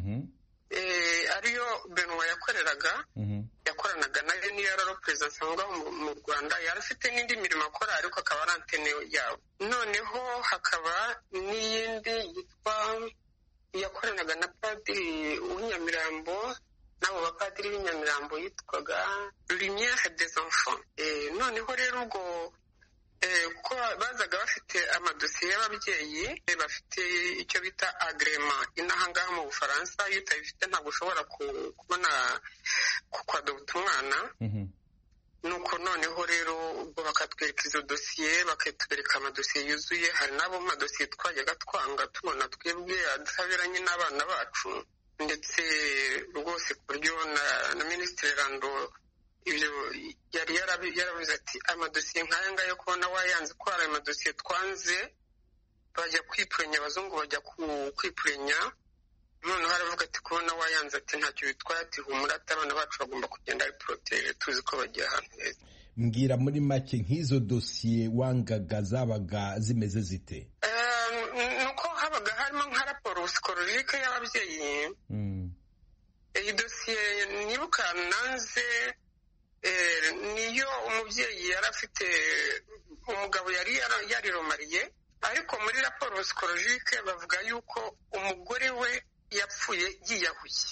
ariyo Benoit yakoreraga, yakoranaga nayo niyo yari perezida ngaho mu Rwanda. Yari afite n'indi mirimo akora, ariko akaba ari antene yabo. Noneho hakaba n'iyindi yitwa yakoranaga na padiri w'Inyamirambo, n'abo bapadiri b'Inyamirambo yitwaga Lumière des Enfants. Noneho rero ubwo ko bazaga bafite amadosiye y'ababyeyi, bafite icyo bita agrément inaha ngaha mu Bufaransa. Iyo utabifite ntabwo ushobora kubona kwadopta umwana. nuko noneho rero ubwo bakatwereka izo dosiye bakatwereka amadosiye yuzuye. hari n'abo mu madosiye twajyaga twanga tubona twebwe adahabiranye n'abana bacu, ndetse rwose ku buryo na minisitiri Rando ibyo yari yaravuze ati amadosiye nk'aya ngaya yo kubona wayanze ko hari amadosiye twanze bajya kwipurenya, abazungu bajya kwipurenya. noneho haravuga ati kubona wayanze ati ntacyo bitwaye, ati humura ati abana bacu bagomba kugenda ari poroteje, tuzi ko bagiye ahantu heza. Mbwira muri make nk'izo dosiye wangaga zabaga zimeze zite? nuko habaga harimo nka raporo psikologike y'ababyeyi. iyi dosiye nibuka nanze niyo umubyeyi yari afite umugabo yari yariromariye, ariko muri raporo psikologike bavuga yuko umugore we yapfuye yiyahuye.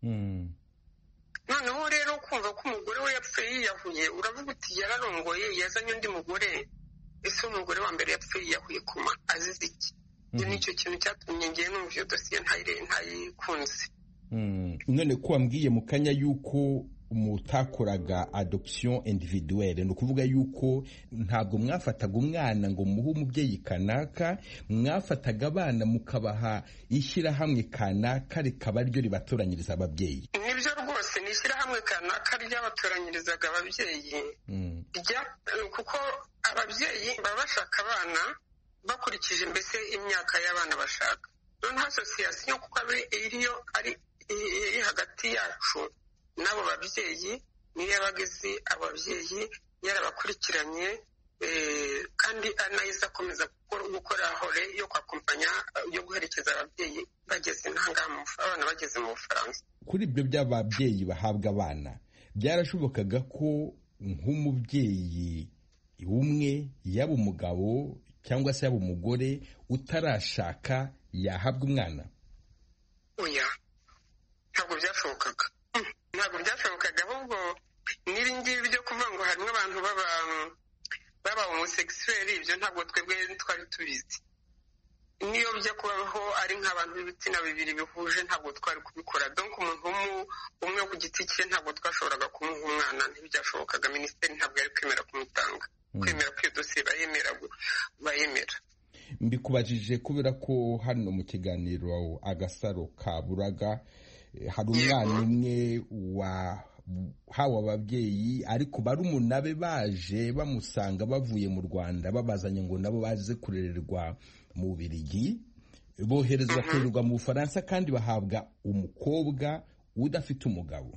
noneho rero kumva ko umugore we yapfuye yiyahuye uravuga uti yararongoye yazanye undi mugore, ese umugore wa mbere yapfuye yiyahuye kuma azize iki? ibyo nicyo kintu cyatumye ngiye numva iyo dosiye ntayikunze. none ko wambwiye mu kanya yuko mutakoraga adoption individuelle, ni ukuvuga yuko ntabwo mwafataga umwana ngo muhe umubyeyi kanaka, mwafataga abana mukabaha ishyirahamwe kanaka rikaba ryo ribatoranyiriza ababyeyi. nibyo rwose, ni ishyirahamwe kanaka ryabatoranyirizaga ababyeyi. kuko ababyeyi baba bashaka abana bakurikije mbese imyaka y'abana bashaka. noneho asosiyasiyo kuko iriyo ari iri hagati yacu n'abo babyeyi niyo yabagize ababyeyi yarabakurikiranye, kandi anayiza akomeza gukora hore yo kwakompanya yo guherekeza ababyeyi bageze intangamu abana bageze mu Bufaransa. Kuri ibyo by'ababyeyi bahabwa abana byarashobokaga ko nk'umubyeyi umwe yaba umugabo cyangwa se yaba umugore utarashaka yahabwa umwana? oya, ntabwo byashobokaga ntabwo byashobokaga ahubwo n'ibi ngibi byo kuvuga ngo harimo abantu baba baba homosexuels, ibyo ntabwo twebwe twari tubizi. niyo bijya kubaho ari nk'abantu b'ibitsina bibiri bihuje ntabwo twari kubikora. donc umuntu umwe ku giti cye ntabwo twashoboraga kumuha umwana, ntibyashobokaga. minisiteri ntabwo yari kwemera kumutanga, kwemera ko iyo dosiye bayemera bayemera. mbikubajije kubera ko hano mu kiganiro Agasaro Kaburaga hari umwana umwe wa hawa ababyeyi, ariko barumuna be baje bamusanga bavuye mu Rwanda babazanye ngo nabo baze kurererwa mu Bubiligi, boherezwa kurererwa mu Bufaransa kandi bahabwa umukobwa udafite umugabo.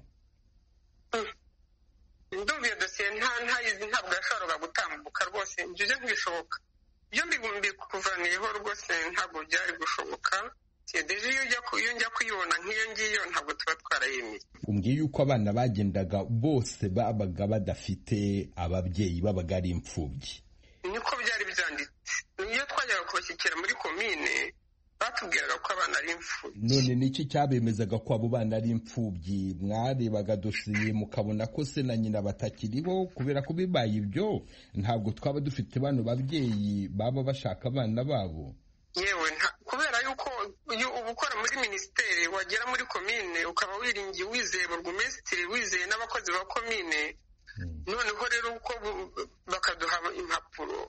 ndumva iyo dosiye ntayizi, ntabwo yashoboraga gutambuka rwose, ibyo byo ntibishoboka. iyo mbigumbi kuvaniyeho rwose ntabwo byari gushoboka. deje iyo njya kuyibona nk'iyo ngiyo ntabwo tuba twarayemeye. umbwiye yuko abana bagendaga bose babaga badafite ababyeyi, babaga ari imfubyi. niko byari byanditse. niyo twajyaga kubashyikira muri komine batubwiraga ko abana ari imfubyi. none niki cyabemezaga ko abo bana ari imfubyi? mwarebaga dosiye mukabona ko se na nyina batakiriho? kubera ko bibaye ibyo ntabwo twaba dufite bano babyeyi baba bashaka abana babo. yewe kubera yuko iyo uba ukora muri minisiteri wagera muri komine ukaba wiringiye, wizeye burugumesitiri, wizeye n'abakozi ba komine. noneho rero uko bakaduha impapuro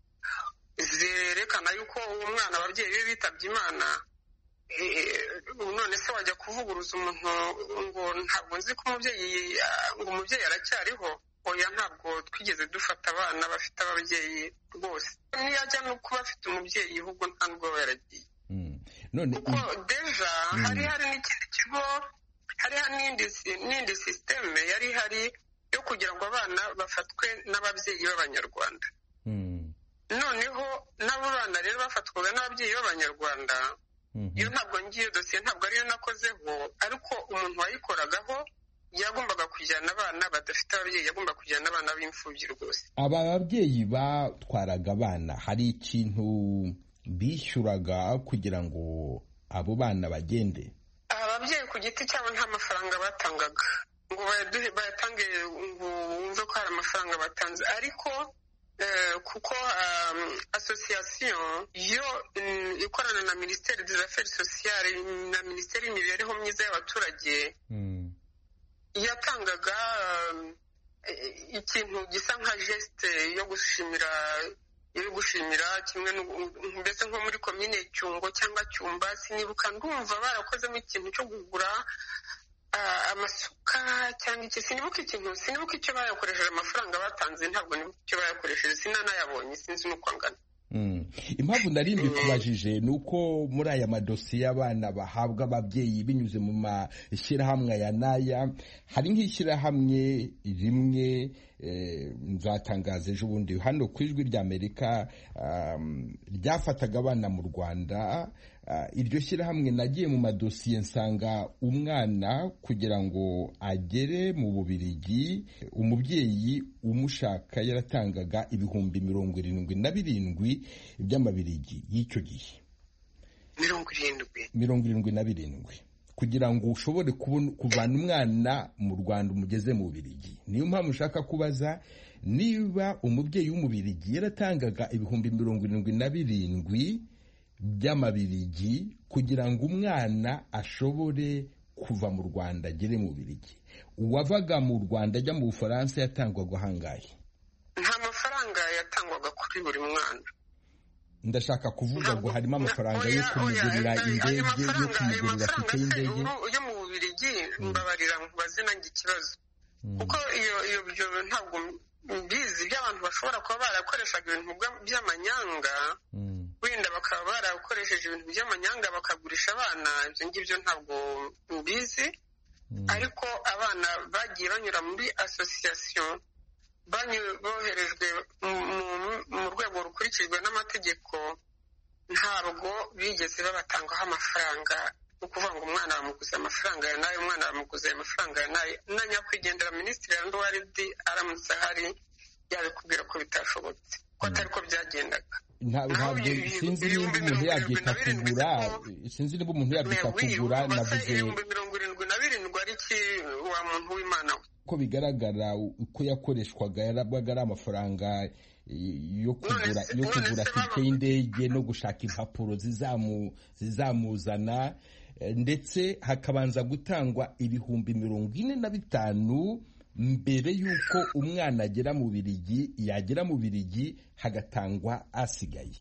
zerekana yuko uwo mwana ababyeyi be bitabye Imana, none se wajya kuvuguruza umuntu ngo ntabwo nzi ko umubyeyi ngo umubyeyi aracyariho? oya, ntabwo twigeze dufata abana bafite ababyeyi rwose. niyo ajya no kuba afite umubyeyi ahubwo nta nubwo yaragiye. kuko deja hari hari n'ikindi kigo, hari n'indi sisiteme yari hari yo kugira ngo abana bafatwe n'ababyeyi b'Abanyarwanda. noneho n'abo bana rero bafatwaga n'ababyeyi b'Abanyarwanda, iyo ntabwo ngiyo dosiye ntabwo ariyo nakozeho, ariko umuntu wayikoragaho yagombaga kujyana abana badafite ababyeyi, yagomba kujyana abana b'imfubyi rwose. aba babyeyi batwaraga abana hari ikintu bishyuraga kugira ngo abo bana bagende? ababyeyi ku giti cyabo nta mafaranga batangaga ngo bayatange ngo wumve ko hari amafaranga batanze, ariko kuko asosiyasiyo yo ikorana na minisiteri des affaires sociales na minisiteri y'imibereho myiza y'abaturage yatangaga ikintu gisa nka geste yo gushimira yo gushimira kimwe mbese nko muri komine Cyungo cyangwa Cyumba sinibuka ndumva barakozemo ikintu cyo kugura amasuka cyangwa iki sinibuka ikintu sinibuka icyo bayakoresheje amafaranga batanze ntabwo nibuka icyo bayakoresheje sinanayabonye sinzi nuko angana. Impamvu nari mbikubajije ni uko muri aya madosiye y'abana bahabwa ababyeyi binyuze mu mashyirahamwe aya n'aya hari nk'ishyirahamwe rimwe nzatangaza ejo bundi hano ku ijwi ry'Amerika ryafataga abana mu Rwanda. Iryo shyirahamwe nagiye mu madosiye nsanga umwana kugira ngo agere mu Bubiligi umubyeyi umushaka yaratangaga ibihumbi mirongo irindwi na birindwi by'amabirigi y'icyo gihe. mirongo irindwi mirongo irindwi na birindwi kugira ngo ushobore kuvana umwana mu Rwanda umugeze mu Bubiligi. Niyo mpamvu ushaka kubaza niba umubyeyi w'umubirigi yaratangaga ibihumbi mirongo irindwi na birindwi by'amabirigi kugira ngo umwana ashobore kuva mu Rwanda agere mu Bubiligi. Uwavaga mu Rwanda ajya mu Bufaransa yatangwaga hangahe? Nta mafaranga yatangwaga kuri buri mwana. Ndashaka kuvuga ngo harimo amafaranga yo kumugurira indege yo kumugurira tike y'indege yo mu Bubiligi. Mbabarira nkubaze nanjye ikibazo kuko iyo iyo byo ntabwo mbizi by'abantu bashobora kuba barakoreshaga ibintu by'amanyanga wenda bakaba barakoresheje ibintu by'amanyanga bakagurisha abana. Ibyo ngibyo ntabwo mbizi ariko abana bagiye banyura muri association boherejwe mu rwego rukurikijwe n'amategeko ntabwo bigeze babatangaho amafaranga. Ni ukuvuga ngo umwana bamuguze amafaranga ya nayo umwana bamuguze amafaranga ya nayo na nyakwigendera Minisitiri Nduwaridi aramutse ahari yabikubwira ko bitashobotse ko atari ko byagendaga. Ntabwo sinzi niba umuntu yabyita kugura sinzi niba umuntu yabyita kugura navuze ibihumbi mirongo irindwi na birindwi ari iki wa muntu w'Imana we. Ko bigaragara uko yakoreshwaga yarabaga ari amafaranga yo kugura yo kugura tike y'indege no gushaka impapuro zizamu zizamuzana ndetse hakabanza gutangwa ibihumbi mirongo ine na bitanu mbere y'uko umwana agera mu Bubiligi. Yagera mu Bubiligi hagatangwa asigaye.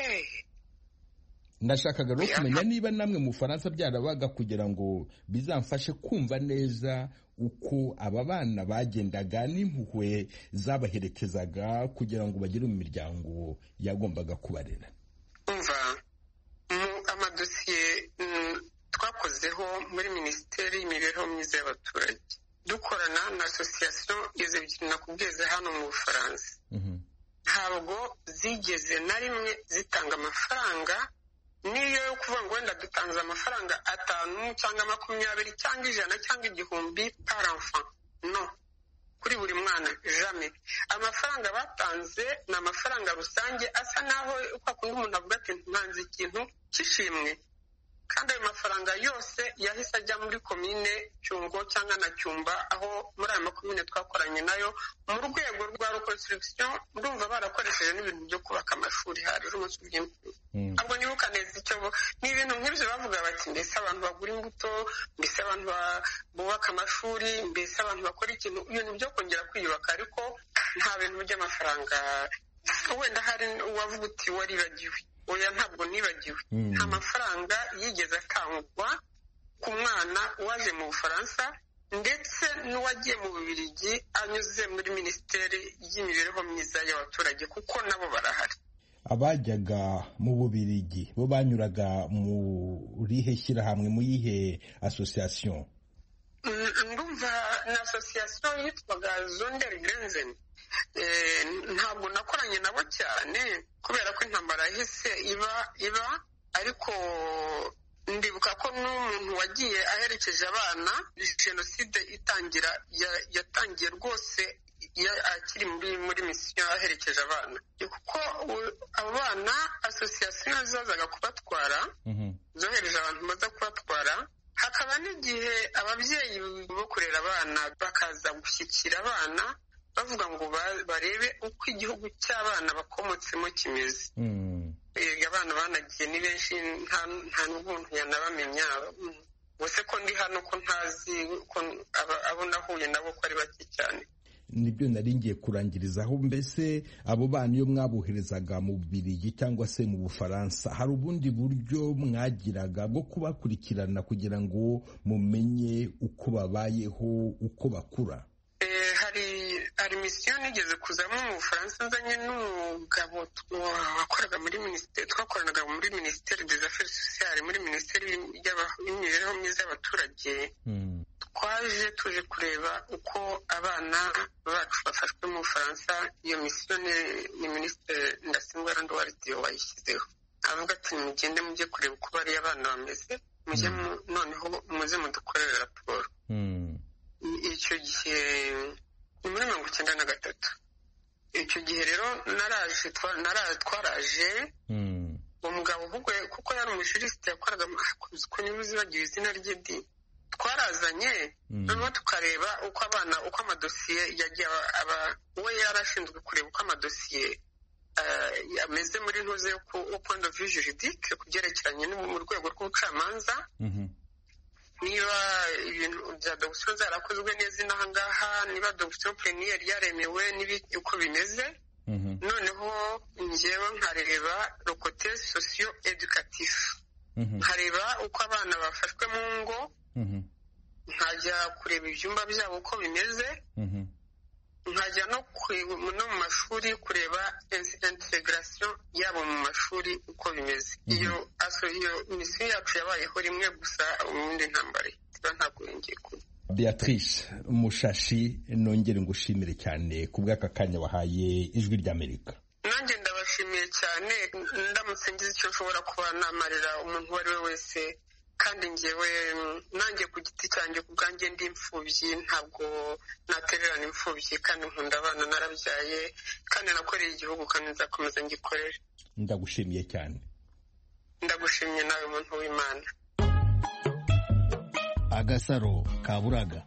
Ndashakaga no kumenya niba namwe mu Faransa byarabaga kugira ngo bizamfashe kumva neza uko aba bana bagendaga n'impuhwe zabaherekezaga kugira ngo bagere mu miryango yagombaga kubarera. Umva mu amadosiye twakozeho muri Minisiteri y'Imibereho myiza y'abaturage dukorana na association izo ebyiri nakubwize hano mu Bufaransa ntabwo zigeze na rimwe zitanga amafaranga niyo yo kuvuga ngo wenda dutanze amafaranga atanu cyangwa makumyabiri cyangwa ijana cyangwa igihumbi par enfant. No, kuri buri mwana jamais. Amafaranga batanze ni amafaranga rusange asa naho kwa kundi umuntu avuga ati ntanze ikintu cy'ishimwe kandi ayo mafaranga yose yahise ajya muri komine Cyungo cyangwa na Cyumba aho muri ayo makomine twakoranye nayo mu rwego rwa reconstruction. Ndumva barakoresheje n'ibintu byo kubaka amashuri hari umunsi w'impunzi. Ntabwo nibuka neza icyo ni ibintu nk'ibyo bavuga bati mbese abantu bagura imbuto mbese abantu bubaka amashuri mbese abantu bakora ikintu ibintu byo kongera kwiyubaka ariko nta bintu by'amafaranga. Wenda hari uwavuga uti waribagiwe. Oya ntabwo nibagiwe. Nta mafaranga yigeze atangwa ku mwana waje mu Bufaransa ndetse n'uwagiye mu Bubiligi anyuze muri Minisiteri y'Imibereho myiza y'abaturage kuko nabo barahari. Abajyaga mu Bubiligi bo banyuraga mu rihe shyirahamwe mu yihe association? Ndumva na association yitwaga Zondergrenzen. Ntabwo nakoranye nabo cyane kubera ko intambara yahise iba iba ariko ndibuka ko n'umuntu wagiye aherekeje abana jenoside itangira yatangiye rwose akiri muri muri misiyo aherekeje abana kuko abo bana association zazaga kubatwara zohereje abantu baza kubatwara. Hakaba n'igihe ababyeyi bo kurera abana bakaza gushyikira abana bavuga ngo barebe uko igihugu cy'abana bakomotsemo kimeze. Abana banagiye ni benshi nta n'umuntu yanabamenya bose ko ndi hano ko ntazi ko abo nahuye nabo ko ari bake cyane. nibyo nari ngiye kurangirizaho. Mbese abo bana iyo mwaboherezaga mu Bubiligi cyangwa se mu Bufaransa, hari ubundi buryo mwagiraga bwo kubakurikirana kugira ngo mumenye uko babayeho, uko bakura? hari misiyo nigeze kuzamo mu Bufaransa nzanye n'umugabo wakoraga muri minisiteri, twakoranaga muri minisiteri des affaires sociales, muri minisiteri y'imibereho myiza y'abaturage. Twaje tuje kureba uko abana bacu bafashwe mu Bufaransa. Iyo misiyo ni minisitiri Ndasingwa Randuwaridi wayishyizeho, avuga ati mugende mujye kureba uko bari abana bameze, mujye noneho muze mudukorere raporo. Icyo gihe ni muri mirongo icyenda na gatatu. Icyo gihe rero naraje twaraje uwo mugabo kuko yari umujurisite yakoraga ku nyuzi bagiye izina rye di twarazanye noneho tukareba uko abana uko amadosiye yagiye aba we yarashinzwe kureba uko amadosiye ameze muri ntuze yo ku point de vue juridique ku byerekeranye mu rwego rw'ubucamanza, niba ibintu bya dogisiyo zarakozwe neza inaha ngaha, niba dogisiyo pleniyeri yaremewe uko bimeze. Noneho njyewe nkareba rokote sosiyo edukatifu, nkareba uko abana bafashwe mu ngo, nkajya kureba ibyumba byabo uko bimeze, nkajya no mu mashuri kureba integration yabo mu mashuri uko bimeze. Iyo iyo misiyo yacu yabayeho rimwe gusa, ubundi ntambare ntabwo yongeye kuba. Beatrice Mushashi, nongere ngushimire cyane ku bw'aka kanya wahaye Ijwi ry'Amerika. Nanjye ndabashimiye cyane, ndamutse ngize icyo nshobora kuba namarira umuntu uwo ari we wese, kandi njyewe nanjye ku giti cyanjye ku bwanjye ndi imfubyi, ntabwo natererana imfubyi, kandi nkunda abana narabyaye, kandi nakoreye igihugu kandi nzakomeza ngikorere. Ndagushimiye cyane. Ndagushimiye nawe muntu w'Imana. Agasaro Kaburaga.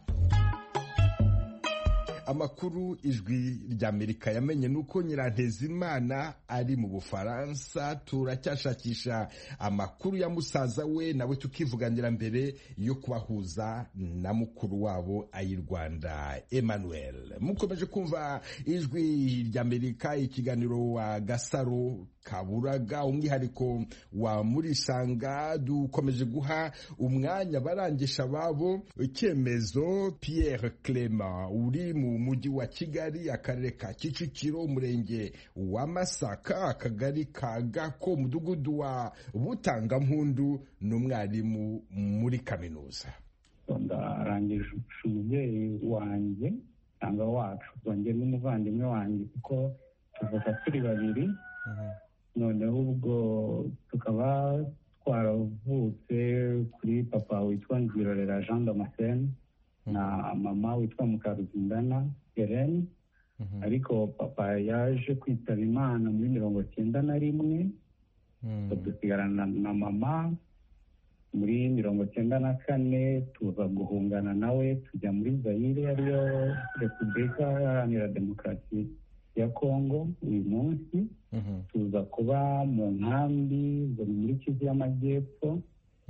Amakuru Ijwi ry'Amerika yamenye nuko Nyirantezimana ari mu Bufaransa. Turacyashakisha amakuru ya musaza we, nawe tukivuganira mbere yo kubahuza na mukuru wabo ayi Rwanda Emmanuel. Mukomeje kumva Ijwi ry'Amerika, ikiganiro wa Gasaro Kaburaga, umwihariko wa Murisanga. Dukomeje guha umwanya barangisha babo. Icyemezo Pierre Clement uri mu mujyi wa Kigali, akarere ka Kicukiro, umurenge wa Masaka, akagari ka Gako, umudugudu wa Butangampundu, n'umwarimu muri kaminuza. Ndarangije umubyeyi wanjye cyangwa wacu, wanjye n'umuvandimwe wanjye, kuko tuvuka turi babiri. Noneho ubwo tukaba twaravutse kuri papa witwa Nzirorera Jean Damascene na mama witwa Mukaruzindana Hélène. Ariko papa yaje kwitaba Imana muri mirongo cyenda na rimwe, dusigarana na mama. Muri mirongo cyenda na kane tuza guhungana nawe tujya muri Zaire, ariyo Repubulika Iharanira Demokarasi ya Kongo. Uyu munsi tuza kuba mu nkambi zo muri Kivu y'Amajyepfo,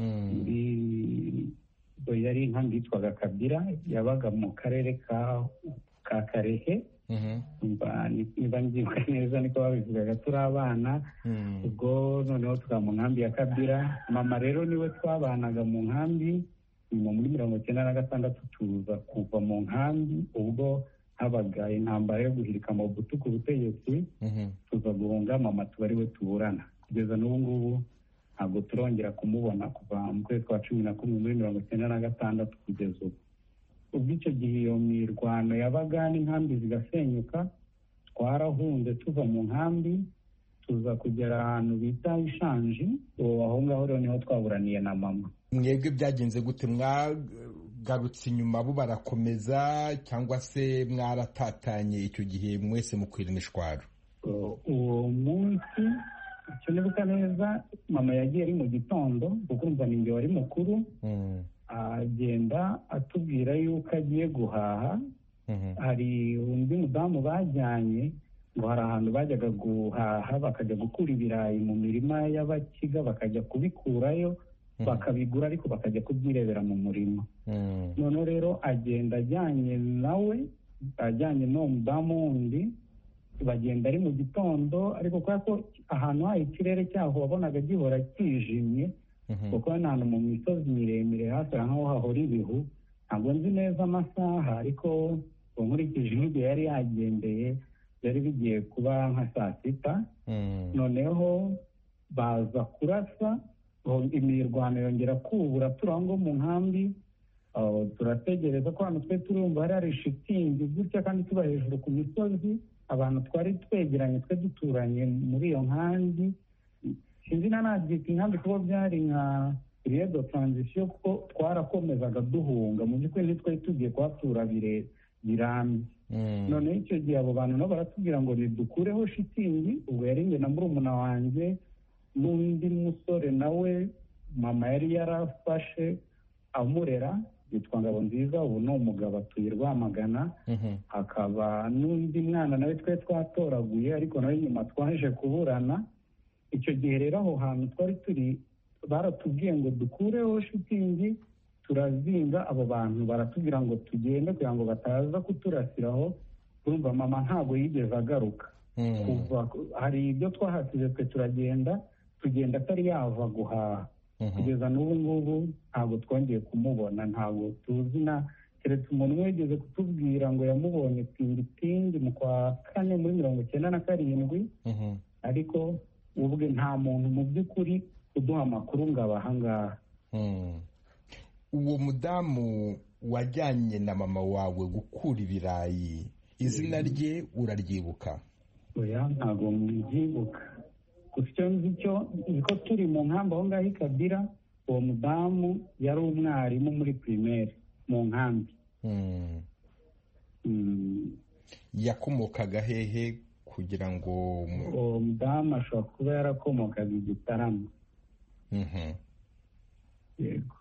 muri yari inkambi yitwaga Kabira, yabaga mu karere ka ka Karehe. Niba ngibuka neza niko babivugaga turi abana. Ubwo noneho tukaba mu nkambi ya Kabira. Mama rero niwe twabanaga mu nkambi. Nyuma muri mirongo cyenda na gatandatu tuza kuva mu nkambi, ubwo habaga intambara yo guhirika Mobutu ku butegetsi. Tuza guhunga, mama tuba ari we tuburana kugeza n'ubu ngubu. Ntabwo turongera kumubona kuva mu kwezi kwa cumi na kumwe muri mirongo cyenda na gatandatu kugeza ubu. Ubwo icyo gihe iyo mirwano yabaga n'inkambi zigasenyuka, twarahunze tuva mu nkambi tuza kugera ahantu bita Ishanji. Aho ngaho rero niho twaburaniye na mama. Mwebwe byagenze gute? Mwagarutse inyuma bo barakomeza, cyangwa se mwaratatanye icyo gihe mwese mukwira imishwaro? Uwo munsi icyo nibuka neza, mama yagiye ari mu gitondo kuko urumva ni njye wari mukuru. Agenda atubwira yuko agiye guhaha. Hari undi mudamu bajyanye ngo hari ahantu bajyaga guhaha, bakajya gukura ibirayi mu mirima y'Abakiga, bakajya kubikurayo bakabigura, ariko bakajya kubyirebera mu murima. Noneho rero agenda ajyanye nawe ajyanye n'uwo mudamu wundi bagenda ari mu gitondo ariko kubera ko ahantu hayo ikirere cyaho wabonaga gihora kijimye kuko ni ahantu mu misozi miremire hafi aho hahora ibihu ntabwo nzi neza amasaha ariko nkurikije igihe yari yagendeye byari bigiye kuba nka saa sita noneho baza kurasa imirwano yongera kubura turi aho ngo mu nkambi turategereza ko hano twe turumva hari shitingi gutya kandi tuba hejuru ku misozi abantu twari twegeranye twe duturanye muri iyo nkambi sinzi na nabyita inkambi kuko byari nka période de transition kuko twarakomezaga duhunga mu by'ukuri ntitwari tugiye kuhatura birambye noneho icyo gihe abo bantu nabo baratubwira ngo nidukureho shitingi ubwo yari njye na murumuna wanjye n'undi musore nawe mama yari yarafashe amurera yitwa Ngabonziza ubu ni umugabo atuye Rwamagana hakaba n'undi mwana nawe twe twatoraguye ariko nawe nyuma twaje kuburana icyo gihe rero aho hantu twari turi baratubwiye ngo dukureho shitingi turazinga abo bantu baratubwira ngo tugende kugira ngo bataza kuturasiraho urumva mama ntabwo yigeze agaruka kuva hari ibyo twahasize twe turagenda tugenda atari yava guhaha kugeza n'ubu ngubu ntabwo twongeye kumubona ntabwo tuzi na keretse umuntu wigeze kutubwira ngo yamubonye tingitingi mu kwa kane muri mirongo icyenda na karindwi ariko ubwe nta muntu mu by'ukuri uduha amakuru ngo abaha ngaha. Uwo mudamu wajyanye na mama wawe gukura ibirayi izina rye uraryibuka? Oya ntabwo mbyibuka gusa icyo nzi cyo niko turi mu nkambi aho ngaho i Kabira uwo mudamu yari umwarimu muri primaire mu nkambi. Yakomokaga hehe kugira ngo uwo mudamu ashobora kuba yarakomokaga i Gitarama? Yego.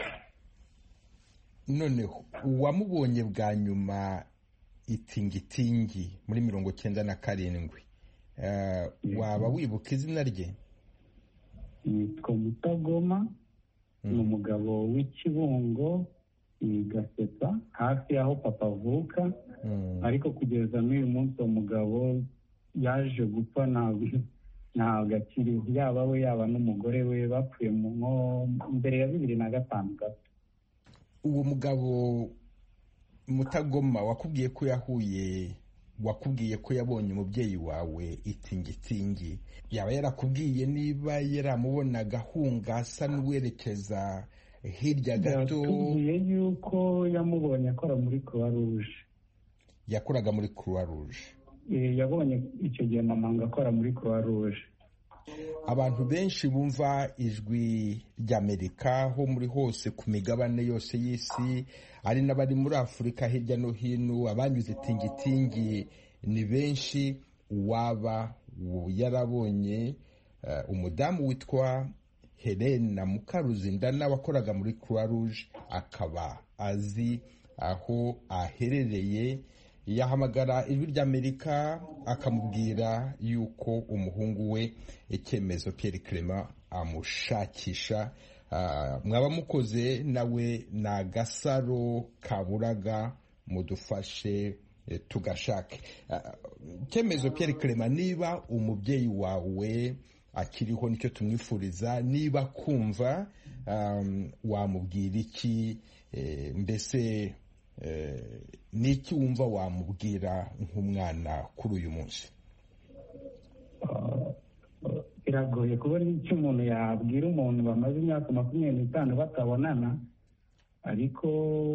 Noneho uwamubonye bwa nyuma itingitingi muri mirongo cyenda na karindwi waba wibuka izina rye? Yitwa Mutagoma, ni umugabo w'Ikibungo i Gasetsa hafi y'aho papa avuka, ariko kugeza n'uyu munsi uwo mugabo yaje gupfa ntabwo akiriho, yaba we yaba n'umugore we bapfuye mbere ya bibiri na gatanu gato. Uwo mugabo Mutagoma wakubwiye ko yahuye wakubwiye ko yabonye umubyeyi wawe itingitingi, yaba yarakubwiye niba yaramubonaga ahunga asa n'uwerekeza hirya gato? Yatubwiye yuko yamubonye akora muri Croix Rouge. Yakoraga muri Croix Rouge? Yabonye icyo gihe mama ngo akora muri Croix Rouge. Abantu benshi bumva ijwi ry'Amerika ho muri hose ku migabane yose y'isi, ari n'abari muri Afurika hirya no hino, abanyuze tingitingi ni benshi. Uwaba yarabonye uh, umudamu witwa Helena Mukaruzindana wakoraga muri Croix Rouge akaba azi aho aherereye, yahamagara ijwi ry'Amerika akamubwira yuko umuhungu we Icyemezo Pierre Clement amushakisha. Uh, mwaba mukoze nawe na Gasaro Kaburaga mudufashe eh, tugashake Icyemezo uh, Pierre Clement, niba umubyeyi wawe akiriho nicyo tumwifuriza, niba kumva um, wamubwira iki? eh, mbese eh, niki wumva wamubwira nk'umwana kuri uyu munsi? Biragoye kubona icyo umuntu yabwira umuntu bamaze imyaka makumyabiri n'itanu batabonana, ariko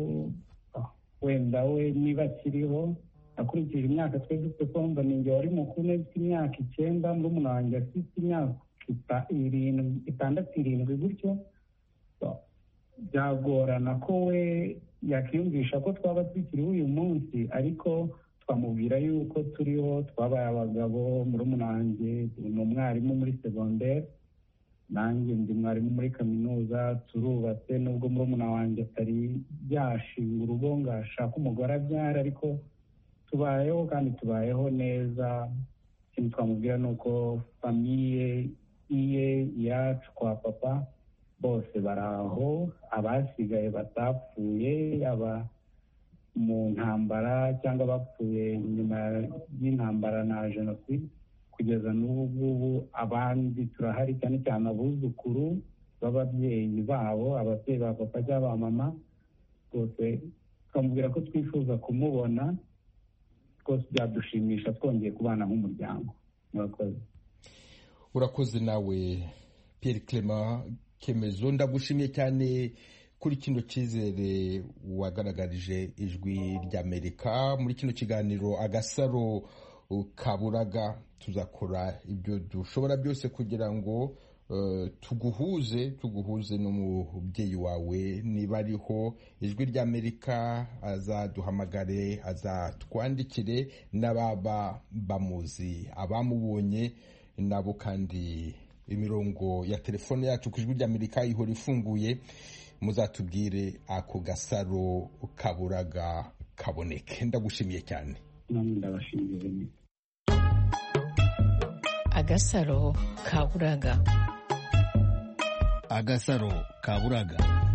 wenda we niba akiriho akurikije imyaka twe dufite ko mba ninjye wari mukuru afite imyaka icyenda, murumuna wanjye afite imyaka itandatu irindwi gutyo, byagorana ko we yakiyumvisha ko twaba tukiriho uyu munsi, ariko twamubwira yuko turiho, twabaye abagabo. Murumuna wanjye ni umwarimu muri segonderi, nanjye ndi mwarimu muri kaminuza, turubatse nubwo murumuna wanjye atari yashinga urugo ngo ashake umugore abyara, ariko tubayeho kandi tubayeho neza. Ikintu twamubwira ni uko famiye iye iyacu kwa papa bose baraho, abasigaye batapfuye, aba mu ntambara cyangwa bapfuye nyuma y'intambara na jenoside. Kugeza n'ubu ngubu abandi turahari, cyane cyane abuzukuru b'ababyeyi babo, ababyeyi ba papa cyangwa ba mama, rwose tukamubwira ko twifuza kumubona, rwose byadushimisha twongeye kubana nk'umuryango. Murakoze. Urakoze nawe Pierre Clement Kemezo, ndagushimiye cyane kuri kino cyizere wagaragarije Ijwi ry'Amerika muri kino kiganiro Agasaro Kaburaga. Tuzakora ibyo dushobora byose kugira ngo uh, tuguhuze tuguhuze n'umubyeyi wawe, niba ariho Ijwi ry'Amerika azaduhamagare, azatwandikire, n'ababa bamuzi abamubonye nabo, kandi imirongo ya telefone yacu ku Ijwi ry'Amerika ihora ifunguye, muzatubwire ako gasaro kaburaga kaboneke. Ndagushimiye cyane. Ndabashimiye. Agasaro Kaburaga. Agasaro Kaburaga.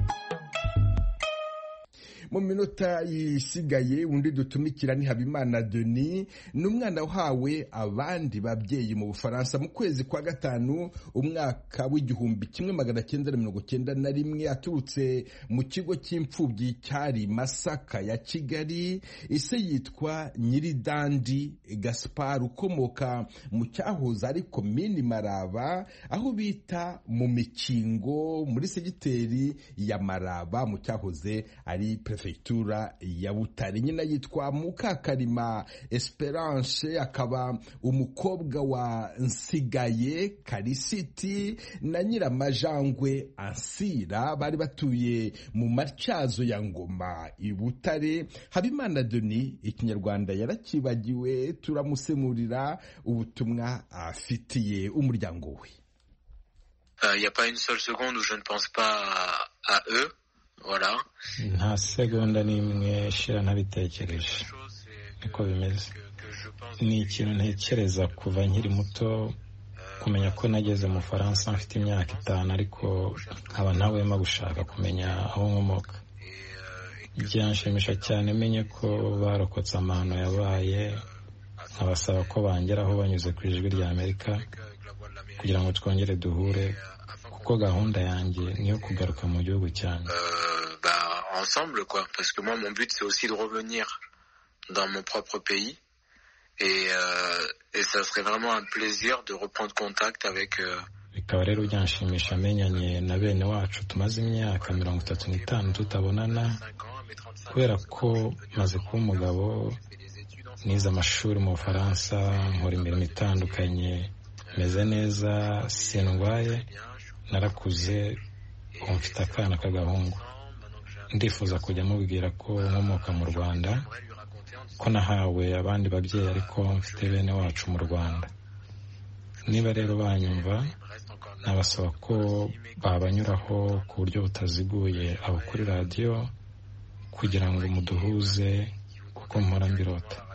Mu minota isigaye undi dutumikira ni Habimana Denis, n'umwana wahawe abandi babyeyi mu Bufaransa mu kwezi kwa gatanu umwaka w'igihumbi kimwe magana cyenda na mirongo cyenda na rimwe, aturutse mu kigo cy'imfubyi cyari Masaka ya Kigali. Ise yitwa Nyiridandi Gaspard, ukomoka mu cyahoze ari komini Maraba, aho bita mu Mikingo muri segiteri ya Maraba, mu cyahoze ari prefectura ya Butare. Nyina yitwa Mukakarima Esperance, akaba umukobwa wa Nsigaye Karisiti na Nyiramajangwe Ansira, bari batuye mu Matyazo ya Ngoma i Butare. Habimana Denis ikinyarwanda yarakibagiwe, turamusemurira ubutumwa afitiye umuryango we. Il n'y a pas une seule seconde où je ne pense pas à, à eux. Voilà. Nta segonda n'imwe shira ntabitekereje. Niko bimeze. Ni ikintu ntekereza kuva nkiri muto, kumenya ko nageze mu Faransa mfite imyaka itanu, ariko nkaba ntawema gushaka kumenya aho nkomoka. Byanshimisha cyane menye ko barokotse amahano yabaye, nkabasaba ko bangeraho banyuze ku Ijwi ry'Amerika kugira ngo twongere duhure, kuko gahunda yanjye niyo kugaruka mu gihugu cyanjye. Ensemble quoi, parce que moi mon but c'est aussi de revenir dans mon propre pays et euh, et ça serait vraiment un plaisir de reprendre contact avec euh... bikaba rero byanshimisha amenyanye na bene wacu tumaze imyaka mirongo itatu n'itanu tutabonana, kubera ko maze kuba umugabo, nize amashuri mu Bufaransa, nkora imirimo itandukanye, meze neza, sindwaye, narakuze, mfite akana k'agahungu. Ndifuza kujya mubwira ko nkomoka mu Rwanda, ko nahawe abandi babyeyi ariko mfite bene wacu mu Rwanda. Niba rero banyumva, nabasaba ko babanyuraho ku buryo butaziguye aho kuri radiyo, kugira ngo muduhuze, kuko mpora mbirota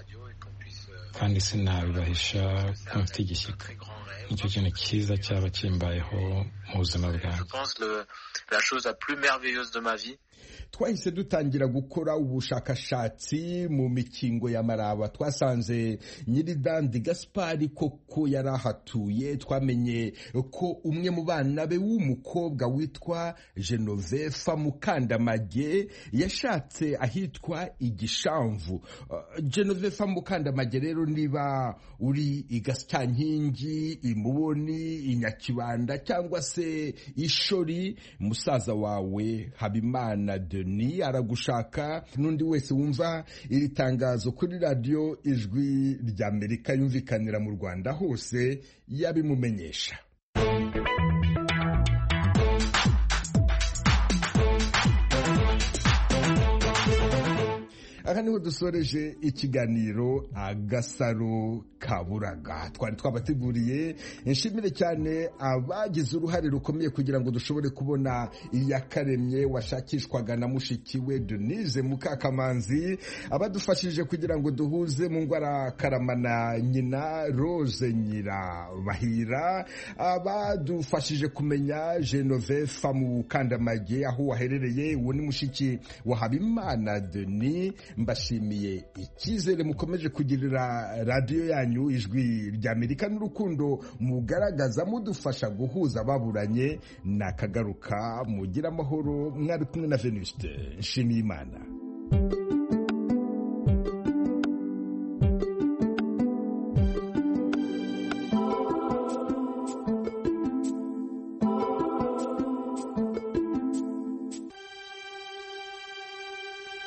kandi sinabibahisha ko mfite igishyika. Nicyo kintu cyiza cyaba kimbayeho mu buzima bwanjye. La chose la plus merveilleuse de ma vie. Twahise dutangira gukora ubushakashatsi mu Mikingo ya Maraba. Twasanze Nyiridandi Gaspard koko yarahatuye. Twamenye ko umwe mu bana be w'umukobwa witwa Genoveva Mukandamage yashatse ahitwa Igishamvu. Uh, Genoveva Mukandamage rero, niba uri Igasyankingi, Imuboni, Inyakibanda cyangwa se Ishori, musaza wawe Habimana Denis aragushaka. N'undi wese wumva iri tangazo kuri radio Ijwi ry'Amerika yumvikanira mu Rwanda hose yabimumenyesha. Aha niho dusoreje ikiganiro Agasaro Kaburaga. Twari twabateguriye. Nshimire cyane abagize uruhare rukomeye kugira ngo dushobore kubona Iyakaremye washakishwaga na mushiki we Denise Mukakamanzi, abadufashije kugira ngo duhuze mu ngwara Karamana nyina Rose Nyirabahira, abadufashije kumenya Genoveva Mukandamage aho waherereye, uwo ni mushiki wa Habimana Denis. mbashimiye icyizere mukomeje kugirira radiyo yanyu ijwi ry'Amerika n'urukundo mugaragaza mudufasha guhuza ababuranye. nakagaruka mugira amahoro. mwari kumwe na Venuste Nshimiyimana.